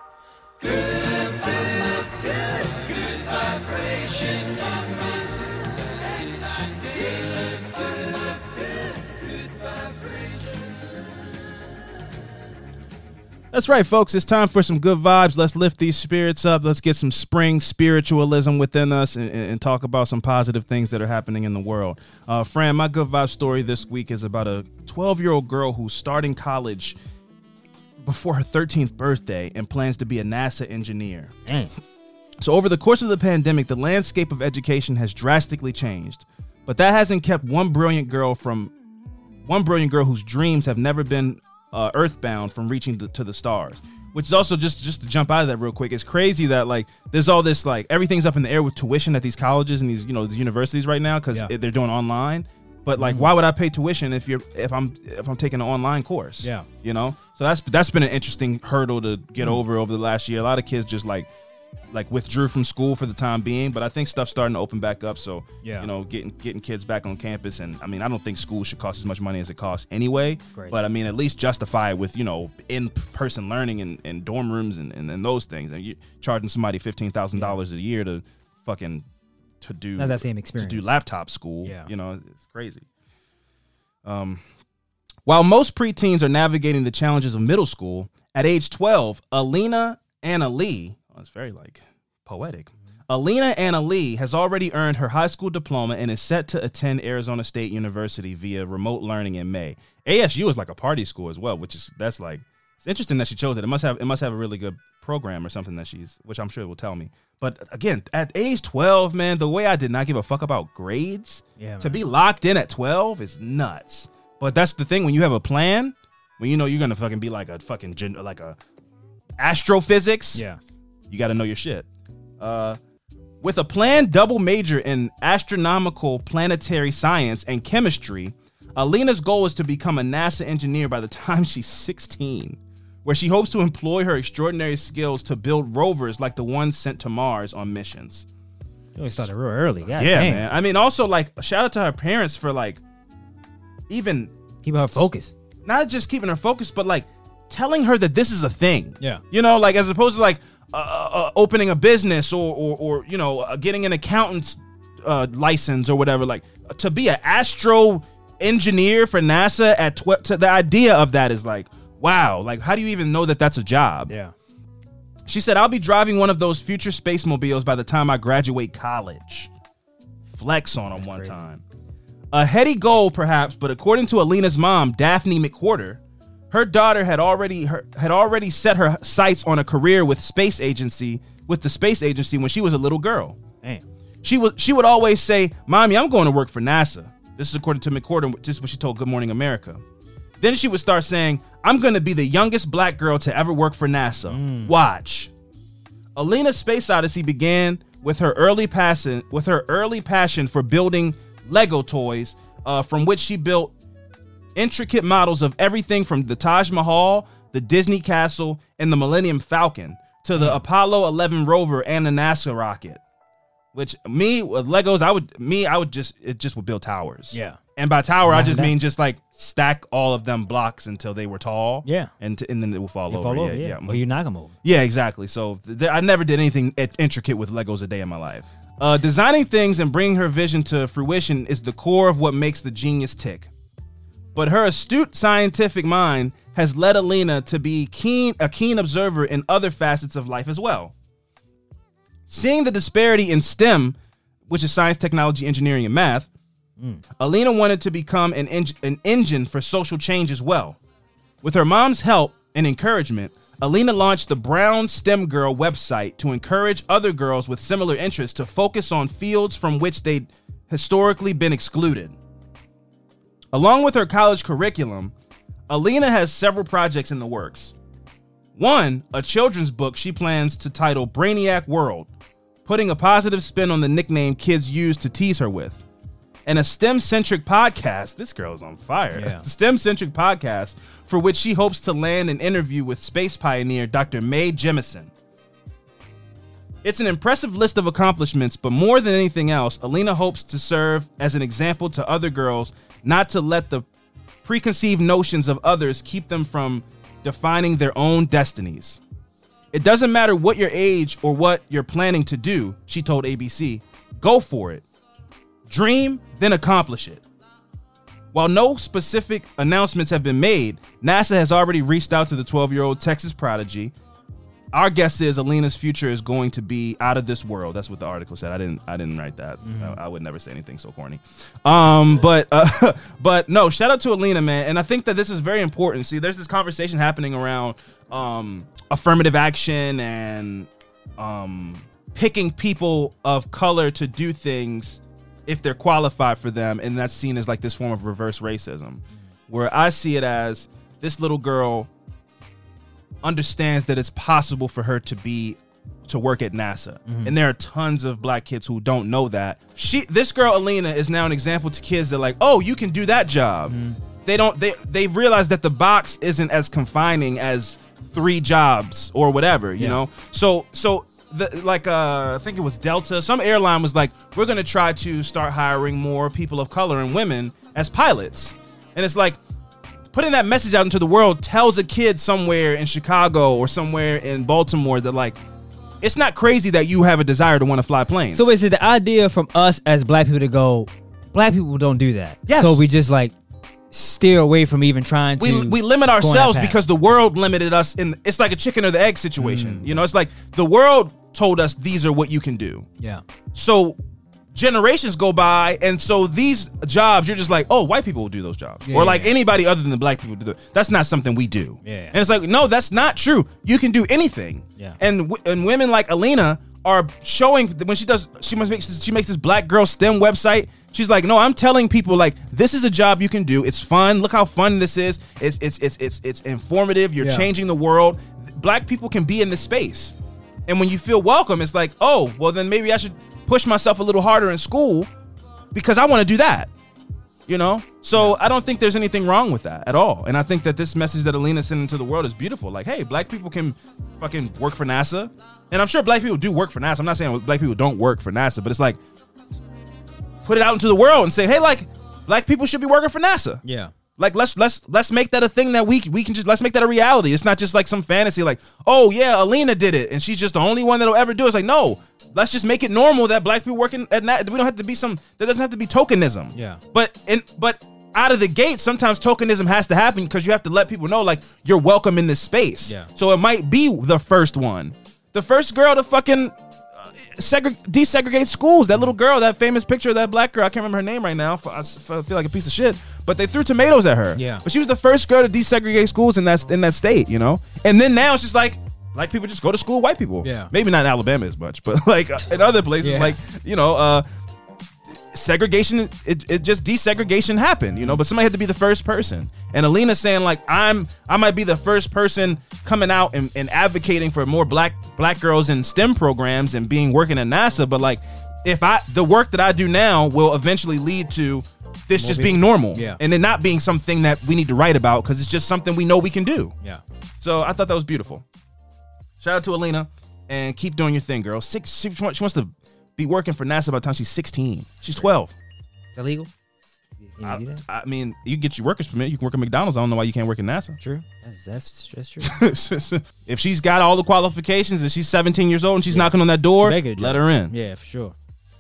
That's right, folks. It's time for some good vibes. Let's lift these spirits up. Let's get some spring spiritualism within us and, and talk about some positive things that are happening in the world. Uh, Fran, my good vibe story this week is about a twelve-year-old girl who's starting college before her thirteenth birthday and plans to be a NASA engineer. Dang. So over the course of the pandemic, the landscape of education has drastically changed. But that hasn't kept one brilliant girl from one brilliant girl whose dreams have never been uh, earthbound from reaching the, to the stars. Which is also, just just to jump out of that real quick, it's crazy that like there's all this, like everything's up in the air with tuition at these colleges and these, you know, these universities right now because Yeah. they're doing online. But like, why would I pay tuition if you're if I'm if I'm taking an online course? Yeah. You know, so that's that's been an interesting hurdle to get over over the last year. A lot of kids just like like withdrew from school for the time being, but I think stuff's starting to open back up. So, Yeah. you know, getting getting kids back on campus. And I mean, I don't think school should cost as much money as it costs anyway. Great. But I mean, at least justify it with, you know, in-person learning and, and dorm rooms and, and, and those things. And you charging somebody fifteen thousand dollars a year to fucking to do That's that same to experience. do laptop school. Yeah. You know, it's crazy. Um, while most preteens are navigating the challenges of middle school, at age twelve, Alina Anna Lee, oh, it's very like poetic. Alina Anna Lee has already earned her high school diploma and is set to attend Arizona State University via remote learning in May. A S U is like a party school as well, which is that's like it's interesting that she chose it. It must have it must have a really good program or something that she's, which I'm sure it will tell me. But again, at age twelve, man, the way I did not give a fuck about grades, Yeah, to man. be locked in at twelve is nuts. But that's the thing, when you have a plan, when you know you're gonna fucking be like a fucking gen, like a astrophysics, Yeah. you got to know your shit. Uh, with a planned double major in astronomical planetary science and chemistry, Alina's goal is to become a NASA engineer by the time she's sixteen, where she hopes to employ her extraordinary skills to build rovers like the ones sent to Mars on missions. You always started real early. God yeah, damn. man. I mean, also, like, shout out to her parents for, like, even Keep her focused. not just keeping her focused, but, like, telling her that this is a thing. Yeah. You know, like, as opposed to, like, uh, uh, opening a business or, or, or you know, uh, getting an accountant's uh, license or whatever. Like, to be an astro engineer for NASA at tw- to the idea of that is like, wow. Like, how do you even know that that's a job? Yeah. She said, I'll be driving one of those future space mobiles by the time I graduate college. Flex on them one crazy. time. A heady goal, perhaps, but according to Alina's mom, Daphne McWhorter, her daughter had already her, had already set her sights on a career with space agency with the space agency when she was a little girl. Damn. She was she would always say, "Mommy, I'm going to work for NASA." This is according to McWhorter, just what she told Good Morning America. Then she would start saying, "I'm going to be the youngest black girl to ever work for NASA. Mm. Watch." Alina's space odyssey began with her early passion with her early passion for building Lego toys, uh, from which she built intricate models of everything from the Taj Mahal, the Disney Castle, and the Millennium Falcon to the Apollo eleven rover and the NASA rocket. Which me with Legos, I would me I would just it just would build towers. Yeah. And by tower, I Imagine just that. mean just like stack all of them blocks until they were tall. Yeah. And t- and then it will fall You over. fall over, yeah, yeah. yeah. Or you knock them over. Yeah, exactly. So th- th- I never did anything i- intricate with Legos a day in my life. Uh, designing things and bringing her vision to fruition is the core of what makes the genius tick. But her astute scientific mind has led Alina to be keen, a keen observer in other facets of life as well. Seeing the disparity in STEM, which is science, technology, engineering, and math, Alina wanted to become an, en- an engine for social change as well. With her mom's help and encouragement, Alina launched the Brown STEM Girl website to encourage other girls with similar interests to focus on fields from which they'd historically been excluded. Along with her college curriculum, Alina has several projects in the works. One, a children's book she plans to title Brainiac World, putting a positive spin on the nickname kids use to tease her with. And a STEM-centric podcast, this girl's on fire, Yeah. STEM-centric podcast for which she hopes to land an interview with space pioneer Doctor Mae Jemison. It's an impressive list of accomplishments, but more than anything else, Alina hopes to serve as an example to other girls not to let the preconceived notions of others keep them from defining their own destinies. It doesn't matter what your age or what you're planning to do, she told A B C. Go for it. Dream, then accomplish it. While no specific announcements have been made, NASA has already reached out to the twelve-year-old Texas prodigy. Our guess is Alina's future is going to be out of this world. That's what the article said. I didn't. I didn't write that. I, I would never say anything so corny. Um, but uh, but no. Shout out to Alina, man. And I think that this is very important. See, there's this conversation happening around um, affirmative action and um, picking people of color to do things if they're qualified for them, and that's seen as like this form of reverse racism. Where I see it as this little girl understands that it's possible for her to be to work at NASA. Mm-hmm. And there are tons of black kids who don't know that. She this girl Alina is now an example to kids that are like, "Oh, you can do that job." Mm-hmm. They don't they they realize that the box isn't as confining as three jobs or whatever, you Yeah. know? So so the, like uh, I think it was Delta, some airline was like, we're gonna try to start hiring more people of color and women as pilots, and it's like putting that message out into the world tells a kid somewhere in Chicago or somewhere in Baltimore that like it's not crazy that you have a desire to want to fly planes. So is it the idea from us as black people to go, black people don't do that? Yes. So we just like steer away from even trying to. We we limit go on that ourselves path. because the world limited us in. It's like a chicken or the egg situation. Mm. You know, it's like the world told us these are what you can do. Yeah. So generations go by, and so these jobs, you're just like, oh, white people will do those jobs, Yeah, or like yeah. anybody other than the black people do that. That's not something we do. Yeah. And it's like, no, that's not true. You can do anything. Yeah. And w- and women like Alina are showing when she does. She must make. She makes this Black Girl STEM website. She's like, no, I'm telling people like this is a job you can do. It's fun. Look how fun this is. It's it's it's it's it's informative. You're Yeah. changing the world. Black people can be in this space. And when you feel welcome, it's like, oh, well, then maybe I should push myself a little harder in school because I want to do that, you know? So I don't think there's anything wrong with that at all. And I think that this message that Alina's sending to the world is beautiful. Like, hey, black people can fucking work for NASA. And I'm sure black people do work for NASA. I'm not saying black people don't work for NASA, but it's like, put it out into the world and say, hey, like, black people should be working for NASA. Yeah. Like let's let's let's make that a thing that we we can just let's make that a reality. It's not just like some fantasy like, oh yeah, Alina did it and she's just the only one that'll ever do it. It's like, no, let's just make it normal that black people working at that. We don't have to be some that doesn't have to be tokenism. Yeah. But in but out of the gate, sometimes tokenism has to happen because you have to let people know like you're welcome in this space. Yeah. So it might be the first one, the first girl to fucking uh, segre- desegregate schools. That little girl, that famous picture of that black girl. I can't remember her name right now. I feel like a piece of shit. But they threw tomatoes at her. Yeah. But she was the first girl to desegregate schools in that in that state, you know? And then now it's just like, black people just go to school, white people. Yeah. Maybe not in Alabama as much, but like uh, in other places, Yeah. like, you know, uh, segregation, it, it just desegregation happened, you know? But somebody had to be the first person. And Alina saying like, I'm, I might be the first person coming out and, and advocating for more black black girls in STEM programs and being working at NASA. But like, if I, the work that I do now will eventually lead to this just being normal, Yeah. and it not being something that we need to write about because it's just something we know we can do. Yeah. So I thought that was beautiful. Shout out to Alina, and keep doing your thing, girl. Six, she, she wants to be working for NASA by the time she's sixteen. She's twelve. Is that legal? Can you do that? I, I mean, you get your workers permit. You can work at McDonald's. I don't know why you can't work at NASA. True. That's that's, that's true. If she's got all the qualifications and she's seventeen years old and she's Yeah. knocking on that door, She make it a job. let her in. Yeah, for sure.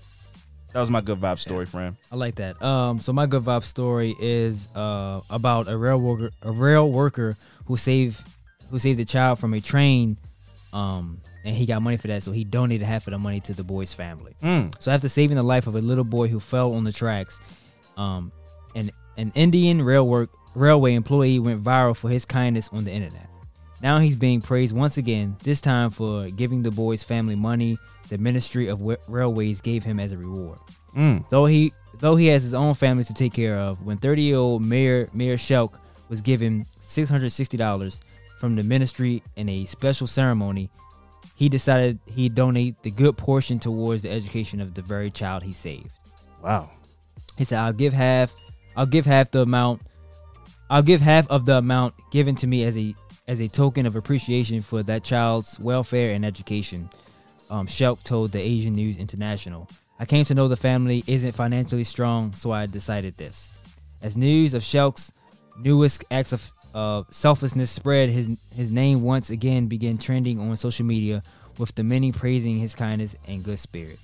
That was my good vibe story, friend. I like that. Um, so my good vibe story is uh about a rail worker, a rail worker who saved who saved a child from a train, um, and he got money for that, so he donated half of the money to the boy's family. Mm. So after saving the life of a little boy who fell on the tracks, um, an an Indian rail work railway employee went viral for his kindness on the internet. Now he's being praised once again, this time for giving the boy's family money the Ministry of Wa- Railways gave him as a reward. Mm. Though he though he has his own family to take care of, when thirty-year-old Mayor Mayor Shelk was given six hundred sixty dollars from the ministry in a special ceremony, he decided he'd donate the good portion towards the education of the very child he saved. Wow. He said, "I'll give half. I'll give half the amount. I'll give half of the amount given to me as a as a token of appreciation for that child's welfare and education." Um, Shelk told the Asian News International, "I came to know the family isn't financially strong, so I decided this." As news of Shelk's newest acts of uh, selflessness spread, his his name once again began trending on social media, with the many praising his kindness and good spirit.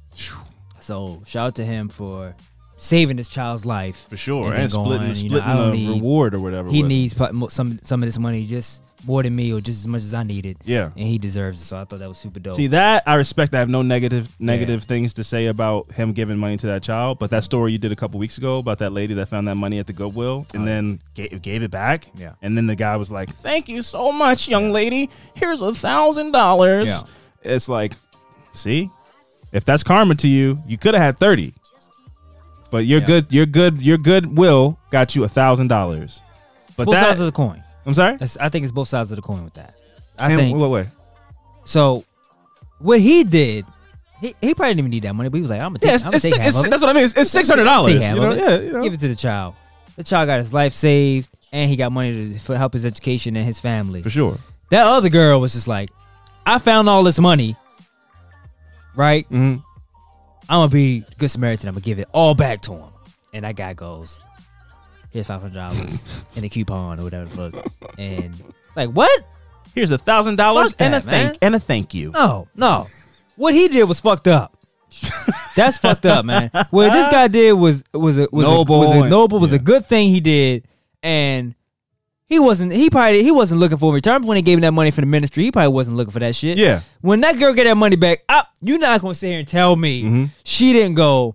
So shout out to him for saving this child's life For sure. And And, then splitting, going, you know, splitting I don't the need- reward or whatever. He with it. needs pro- mo- some some of this money just more than me, or just as much as I needed. Yeah. And he deserves it. So I thought that was super dope. See, that I respect. I have no negative negative things to say about him giving money to that child. But that story you did a couple weeks ago about that lady that found that money at the Goodwill and then gave, gave it back. Yeah. And then the guy was like, "Thank you so much, young lady. Here's a thousand dollars." Yeah. It's like, see, if that's karma to you, you could have had thirty. But your Yeah. good, your good, your goodwill got you a thousand dollars. But both that, sides of the coin. I'm sorry. That's, I think it's both sides of the coin with that. I And think what way? so. What he did, he, he probably didn't even need that money, but he was like, "I'm gonna take, Yeah, it's, I'm gonna it's, take half it's- of it. that's what I mean. It's, it's six hundred dollars. Take half You know, of it. yeah, you know. Give it to the child. The child got his life saved, and he got money to for help his education and his family. for sure. That other girl was just like, I found all this money. right? Mm-hmm. I'm gonna be good Samaritan. I'm gonna give it all back to him. And that guy goes, here's five hundred dollars in a coupon or whatever the fuck. And it's like, what? Here's a thousand dollars Fuck and a that, man. thank and a thank you. No, no. What he did was fucked up. That's fucked up, man. What this guy did was was a was Noble a, was a and- noble was yeah. a good thing he did, and he wasn't he probably he wasn't looking for a return when he gave him that money for the ministry. He probably wasn't looking for that shit. Yeah. When that girl get that money back, I, you're not gonna sit here and tell me Mm-hmm. she didn't go.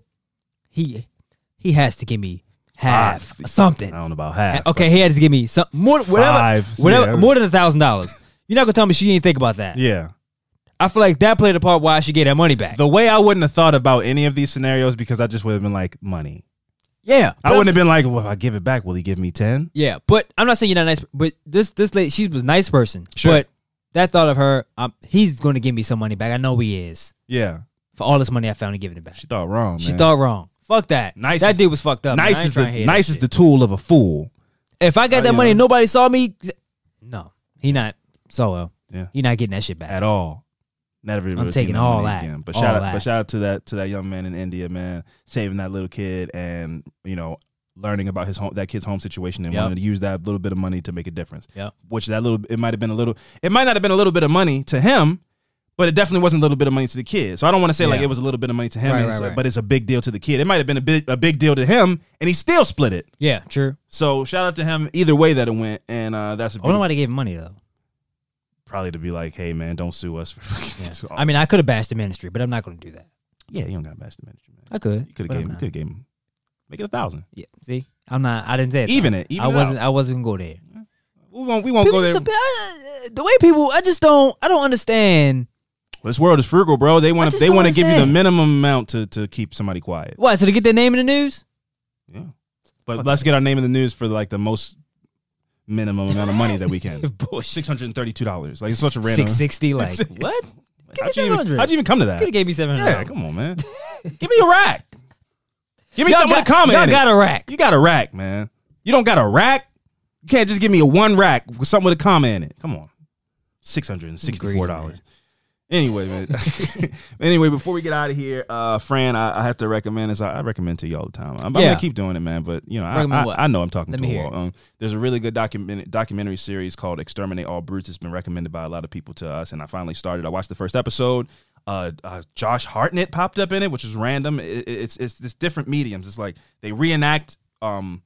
He he has to give me half Five. something. I don't know about half. Okay, he had to give me some more whatever Five, whatever yeah. more than a thousand dollars. You're not gonna tell me she didn't think about that. but- Yeah. I feel like that played a part why she get that money back. The way I wouldn't have thought about any of these scenarios because I just would have been like money. Yeah, I wouldn't have been like, well, if I give it back, will he give me ten? Yeah, but I'm not saying you're not nice. But this this lady, she was a nice person. Sure. But that thought of her, um, he's going to give me some money back. I know he is. Yeah. For all this money I found and giving it back. She thought wrong, man. She thought wrong. Fuck that. Nice That is- dude was fucked up. man. I nice ain't is trying the to hear nice that is shit. the tool of a fool. If I got Oh, that yeah. money and nobody saw me, no, he not so well. Yeah. He not getting that shit back. At all. Never I'm really taking seen all money that. Again. But All shout out, that. but shout out to that to that young man in India, man, saving that little kid and you know learning about his home, that kid's home situation, and Yep. wanting to use that little bit of money to make a difference. Yep. Which that little it might have been a little, it might not have been a little bit of money to him, but it definitely wasn't a little bit of money to the kid. So I don't want to say like Yeah. it was a little bit of money to him, Right, and right, it's a- right. but it's a big deal to the kid. It might have been a big a big deal to him, and he still split it. Yeah, true. So shout out to him either way that it went, and uh, that's a I don't know beautiful- why they gave him money though. probably to be like, hey man, don't sue us for fucking. Yeah. I mean, I could have bashed the ministry, but I'm not going to do that. yeah, you don't got bash the ministry, man. I could. You could have but gave I'm him. not. Could have gave him. Make it a thousand. Yeah. See, I'm not. I didn't say it. though. Even it. Even I it wasn't. out. I wasn't gonna go there. We won't. We won't People go there. just- I- the way people, I just don't. I don't understand. This world is frugal, bro. They I want to. just They don't want to give you the understand. minimum amount to to keep somebody quiet. What? So to get their name in the news? Yeah. But Fuck let's that. get our name in the news for like the most minimum amount of money that we can. Bullshit. Six hundred and thirty-two dollars. Like it's such a random. Six sixty. Like It's- what? Give me How'd you, seven even, hundred. how'd you even come to that? Could have gave me seven hundred. Yeah, come on, man. Give me a rack. Give me Y'all something got, to comment. Y'all in it. got a rack. You got a rack, man. You don't got a rack. You can't just give me a one rack with something with a comment in it. Come on, six hundred and sixty-four dollars. Anyway, man. anyway, before we get out of here, uh, Fran, I, I have to recommend this. I, I recommend to you all the time. I'm, I'm Yeah. gonna keep doing it, man. But you know, I, Recommend I, what? I know I'm talking Let to me a hear wall. Um, there's a really good document documentary series called "Exterminate All Brutes." It's been recommended by a lot of people to us, and I finally started. I watched the first episode. Uh, uh, Josh Hartnett popped up in it, which is random. It, it, it's it's it's different mediums. It's like they reenact um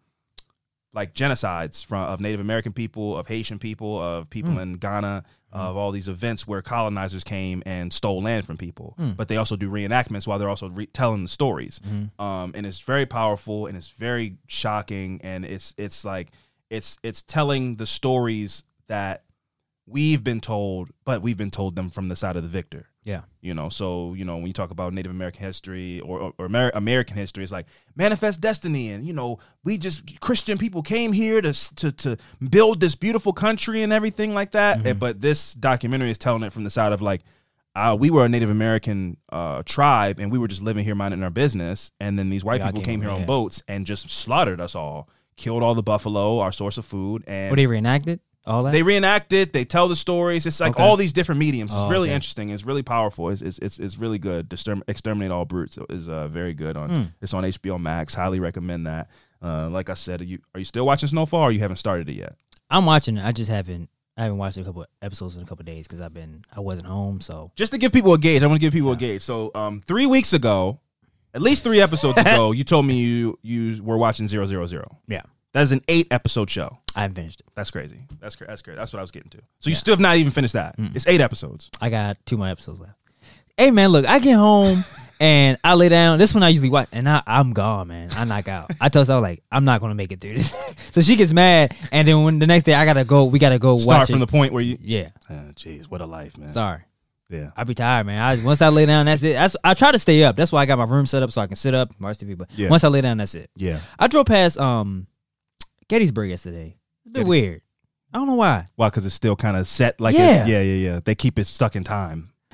like genocides from of Native American people, of Haitian people, of people Mm. in Ghana, of all these events where colonizers came and stole land from people. Mm. But they also do reenactments while they're also re- telling the stories. Mhm. Um, and it's very powerful and it's very shocking, and it's it's like it's it's telling the stories that we've been told, but we've been told them from the side of the victor. Yeah. You know, so, you know, when you talk about Native American history or, or, or Amer- American history, it's like manifest destiny. And, you know, we just, Christian people came here to to, to build this beautiful country and everything like that. Mhm. And- but this documentary is telling it from the side of like, uh, we were a Native American uh, tribe and we were just living here minding our business. And then these white Y'all people came came here over, on yeah. boats and just slaughtered us all, killed all the buffalo, our source of food. And What they reenacted? All that. they reenact it. They tell the stories. It's like Okay. all these different mediums. It's Oh, really okay. interesting. It's really powerful. It's it's it's, it's really good. Disturb, Exterminate All Brutes is uh, very good on. Hmm. It's on H B O Max. Highly recommend that. Uh, like I said, are you are you still watching Snowfall, or you haven't started it yet? I'm watching it. I just haven't. I haven't watched a couple episodes in a couple days because I've been. I wasn't home, so Just to give people a gauge, I want to give people a gauge. So um, three weeks ago, at least three episodes ago, you told me you you were watching Zero Zero Zero. yeah, That is an eight episode show. I haven't finished it. That's crazy. That's crazy. That's crazy. That's what I was getting to. So you still have not even finished that. Mm. It's eight episodes. I got two more episodes left. Hey man, look, I get home and I lay down. This one I usually watch, and I, I'm gone, man. I knock out. I tell her like, I'm not gonna make it through this. So she gets mad, and then when the next day I gotta go, we gotta go Start watch from it. the point where you. Yeah, Ah, Jeez, what a life, man. sorry. Yeah. I be tired, man. I once I lay down, that's it. That's I try to stay up. That's why I got my room set up so I can sit up, watch T V. But Yeah. once I lay down, that's it. Yeah. I drove past um Gettysburg yesterday. It's a bit Gettys- weird. I don't know why. Why? Because it's still kind of set. Like Yeah. it, yeah, yeah, yeah. They keep it stuck in time.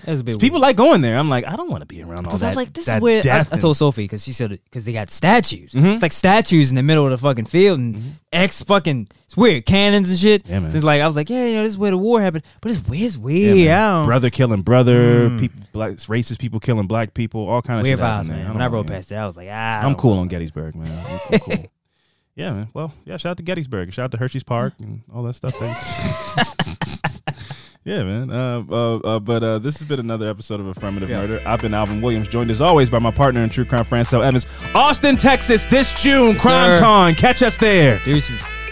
That was a bit People weird. like going there. I'm like, I don't want to be around all Because that. I was like, this that is where I, death I and- told Sophie because she said because they got statues. Mhm. It's like statues in the middle of the fucking field and Mm-hmm. X fucking it's weird cannons and shit. Yeah, man. So it's like I was like, yeah, you know, this is where the war happened, but it's weird, it's Yeah, weird. man. I don't- brother killing brother, Mm. people, black racist people killing black people, all kind of weird shit. vibes, happening there. man. I When I don't know, rode man. past that, I was like, ah, I I'm don't cool know. on Gettysburg, man. I'm, I'm cool. Yeah, man. Well, yeah. Shout out to Gettysburg. Shout out to Hershey's Park and all that stuff. Yeah, man. Uh, uh, uh, but uh, this has been another episode of Affirmative Yeah. Murder. I've been Alvin Williams, joined as always by my partner in true crime, Francel Evans. Austin, Texas, this June, Yes, Crime sir. Con. Catch us there. Deuces.